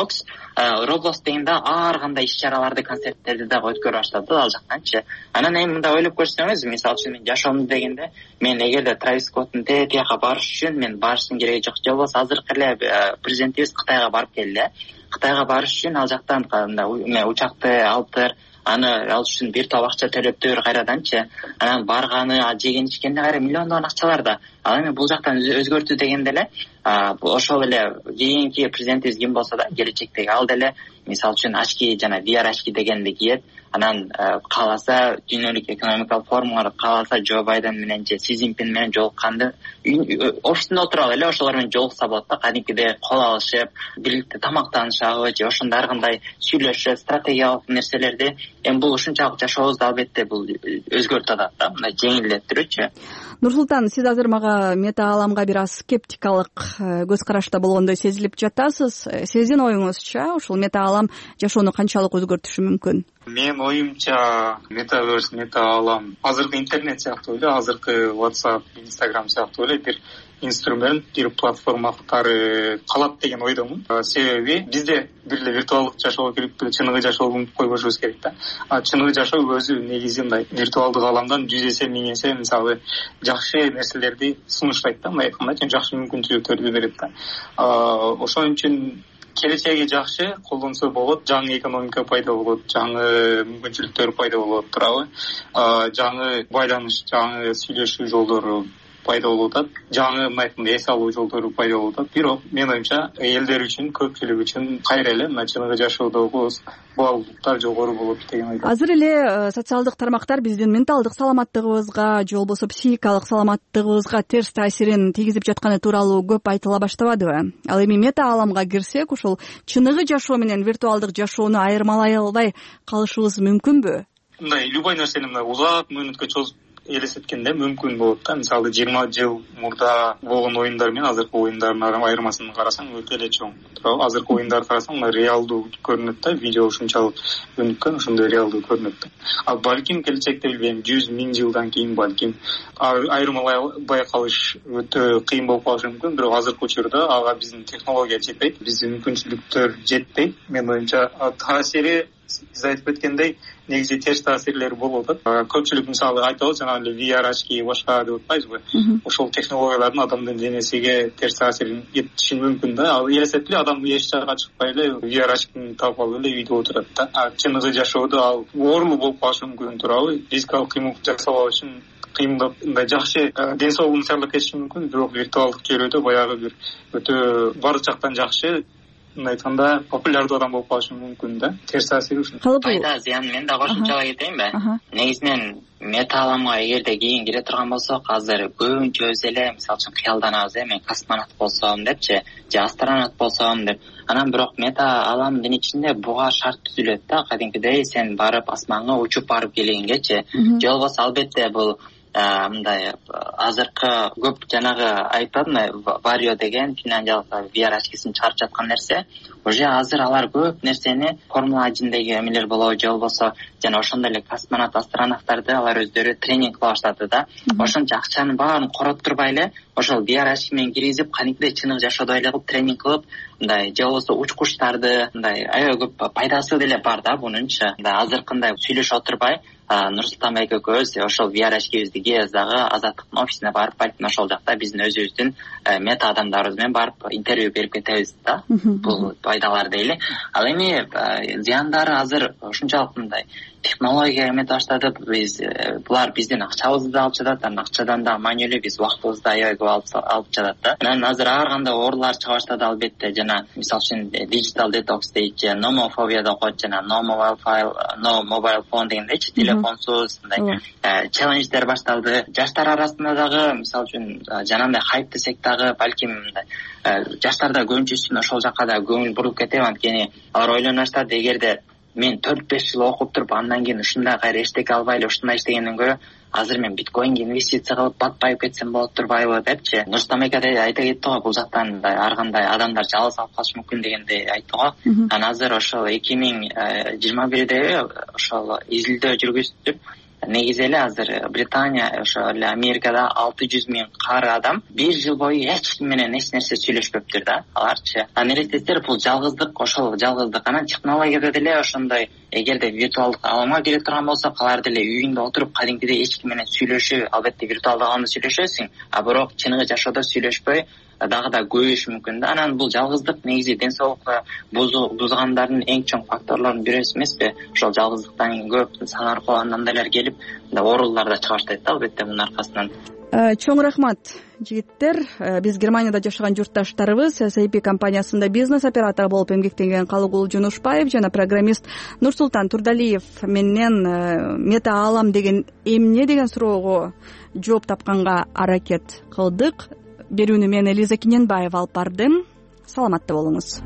Roblox дегенде ар кандай иш-чараларды, концерттерди дагы өткөрө баштады ал жактанчы. Анан эми мындай ойлоп көрсөңүз, мисалы үчүн мен жашоомду дегенде, мен эгерде Травис Скоттун тияка барыш үчүн мен барыштын кереги жок, же болбосо азыркы эле президентибиз Кытайга барып келди. Кытайга барыш үчүн ал жактан учакты алыптыр, аны ал үчүн бир топ акча төлөптүр кайраданчы. Анан барганы, жеген ичкенде кайра миллиондон акчалар да. Ал эми бул жактан өзгөртүү дегенде эле ошол эле кийинки президентибиз ким болсо да келечектеги ал деле мисалы үчүн очки жана VR очки дегенди кийет. Анан кааласа дүйнөлүк экономикалык форумга кааласа Джо Байден менен же Си Цзиньпин менен жолукканды офисинде отуруп эле ошолор менен жолукса болот да, кадимкидей кол алышып, бирдикте тамактанышабы же ошондой ар кандай сүйлөшүп, стратегиялык нерселерди эми бул ушунчалык жашообузду албетте бул өзгөртүп атат да, мындай жеңилдеттирүүчү. Нурсултан, сиз азыр мага мета ааламга бир аз скептикалык көз карашта болгондой сезилип жатасыз. Сиздин оюңузча ушул мета аалам жашоону канчалык өзгөртүшү мүмкүн? Менин оюмча метаверс, мета аалам азыркы интернет сыяктуу эле, азыркы WhatsApp, Instagram сыяктуу эле бир инструмент, бир платформа катары калат деген ойдомун. Себеби бизде бир эле виртуалдык жашоого кирип чыныгы жашоого унутуп койбошубуз керек да. Чыныгы жашоо өзү негизи мындай виртуалдык ааламдан 100 эсе 1000 эсе мисалы жакшы нерселерди сунуштайт да, мындай айтканда жакшы мүмкүнчүлүктөрдү берет да. Ошон үчүн келечеги жакшы колдонсо болот, жаңы экономика пайда болот, жаңы мүмкүнчүлүктөр пайда болот турабы, жаңы байланыш, жаңы сүйлөшүү жолдору пайда болуп атат, жаңы мындай эс алуу жолдору пайда болуп атат. Бирок менин оюмча элдер үчүн, көпчүлүк үчүн кайра эле мына чыныгы жашоодогу баалуулуктар жогору болот деген ойдомун. Азыр эле социалдык тармактар биздин менталдык саламаттыгыбызга же болбосо психикалык саламаттыгыбызга терс таасирин тийгизип жатканы тууралуу көп айтыла баштабадыбы? Ал эми мета ааламга кирсек, ушул чыныгы жашоо менен виртуалдык жашоону айырмалай албай калышыбыз мүмкүнбү? Мындай любой нерсени мындай узак мөөнөткө чозуп элестеткенде мүмкүн болот да. Мисалы 20 жыл мурда болгон оюндар менен азыркы оюндардын айырмасын карасаң өтө эле чоң. Азыркы оюндарды карасаң реалдуу көрүнөт да, видео ушунчалык өнүккөн, ошондой реалдуу көрүнөт да. Ал балким келечекте билбейм 100-1000 жылдан кийин балким айырмалай калыш өтө кыйын болуп калышы мүмкүн, бирок азыркы учурда ага биздин технология жетпейт, биздин мүмкүнчүлүктөр жетпейт. Менин оюмча таасири сиз айтып кеткендей негизи терс таасирлери болуп атат. Көпчүлүк мисалы айтабыз, жана эле VR очки башка деп атпайбызбы? Ошол технологиялардын адамдын денесиге терс таасирин жетиши мүмкүн да. Ал элестетип эле адам эч жакка чыкпай эле VR очкини таап алып эле үйдө отурат да. Чыныгы жашоодо ал оорулуу болуп калышы мүмкүн туурабы? Физикалык кыймыл жасабак үчүн кыймылдап мындай жакшы ден соолугун сактап кетиши мүмкүн, бирок виртуалдык чөйрөдө баягы бир өтө баардык жактан жакшы мындай айтканда популярдуу адам болуп калышы мүмкүн да. Терс таасири ушул. Пайда зыян мен да кошумчалап кетейинби? Негизинен мета ааламга эгерде кийин кире турган болсок, азыр көбүнчөбүз эле мисалы үчүн кыялданабыз, мен космонавт болсом депчи, же астронавт болсом деп. Анан бирок мета ааламдын ичинде буга шарт түзүлөт да, кадимкидей сен барып асманга учуп барып келгенгечи. Же болбосо албетте бул мындай азыркы көп жанагы айтат, Варио деген финляндиялык VR очкисин чыгарып жаткан нерсе, уже азыр алар көп нерсени Формула 1деги эмелер болобу, же болбосо жана ошондой эле космонавт, астронавттарды алар өздөрү тренингге баштады да. Ошончо акчанын баарын короп турбай эле ошол VR очки менен киргизип, кадимкидей чыныгы жашоодой эле кылып тренинг кылып, мындай же болбосо учкучтарды мындай аябай көп пайдасы деле бар да бунунчу. Азыркындай сүйлөшүп отурбай Нурсултанбек экөөбүз ошол VR очкибизди кийебиз дагы Азаттыктын офисине барып, балким ошол жакта биздин өзүбүздүн мета адамдарыбыз менен барып интервью берип кетебиз да. Бул пайдалар дейли. Ал эми зыяндары азыр ушунчалык мындай технология эмете баштады. Булар биздин акчабызды да алып жатат, анан акчадан да маанилүү биз убактыбызды аябай көп алып жатат да. Анан азыр ар кандай оорулар чыга баштады албетте, жана мисалы үчүн digital detox дейт, же nomophobia деп коет, жана no mobile phone дегендейчи, телефонсуз мындай челлендждер башталды. Жаштар арасында дагы мисалы үчүн жанагындай хайп десек дагы балким мындай жаштарда көбүнчөсүн ошол жакка да көңүл буруп кетет, анткени алар ойлоно баштады, эгерде мен 4-5 жыл окуп туруп андан кийин ушундай кайра эчтеке албай эле ушундай иштегенден көрө азыр мен биткоинге инвестиция кылып батпайып кетсем болот турбайбы депчи. Нурсултанбек айта кетти го, бул жактан ар кандай адамдар жалгыз алып калышы мүмкүн дегенди айтты го. Анан азыр ошол 2021де ошол изилдөө жүргүзүп, негизи эле азыр Британия, ошо эле Америкада 600 000 кары адам 1 жыл бою эч ким менен эч нерсе сүйлөшпөптүр да, аларчы. Анан элестетсеңер, бул жалгыздык, ошол жалгыздык. Анан технологияда деле ошондой, эгерде виртуалдык ааламга кире турган болсок, алар деле үйүндө отуруп кадимкидей эч ким менен сүйлөшүү, албетте виртуалдык ааламда сүйлөшөсүң, бирок чыныгы жашоодо сүйлөшпөй дагы да көбөйүшү мүмкүн да. Анан бул жалгыздык негизи ден соолукка бузгандардын эң чоң факторлорунун бирөөсү эмеспи? Ошол жалгыздыктан көп сан аркылуу андан делер келип, оорулар да чыга баштайт да албетте мунун аркасынан. Чоң рахмат жигиттер. Биз Германияда жашаган журтташтарыбыз SAP компаниясында бизнес оператору болуп эмгектенген Калыгул Жунушбаев жана программист Нурсултан Турдалиев менен мета аалам деген эмне деген суроого жооп тапканга аракет кылдык. Берүүнү мен Элиза Киненбаева алып бардым. Саламатта болуңуз.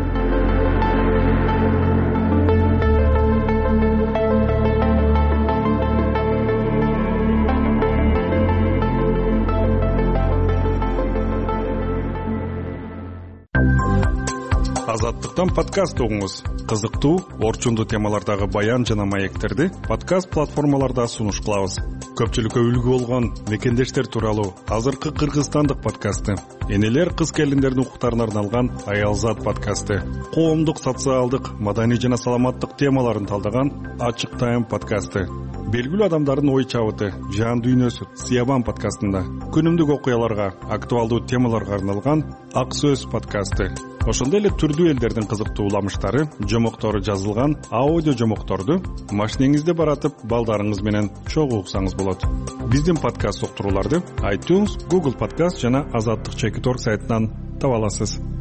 Азаттыктан подкаст угуңуз. Кызыктуу, орчундуу темалардагы баян жана маектерди подкаст платформаларда сунуш кылабыз. Көпчүлүккө үлгү болгон мекендештер тууралуу азыркы кыргызстандык подкасты, энелер кыз келиндердин укуктарына арналган Аялзат подкасты, коомдук, социалдык, маданий жана саламаттык темаларын талдаган Ачык Тайм подкасты, белгилүү адамдардын ой чабыты, жан дүйнөсү Сиябан подкастында, күнүмдүк окуяларга, актуалдуу темаларга арналган Ак Сөз подкасты, ошондой эле түрдүү элдердин кызыктуу уламыштары, жомоктору жазылган аудио жомокторду машинеңизде баратып, балдарыңыз менен чогуу уксаңыз болот. Биздин подкаст уктурууларды iTunes, Google Podcast жана Азаттык Чекит.org сайтынан таба аласыз.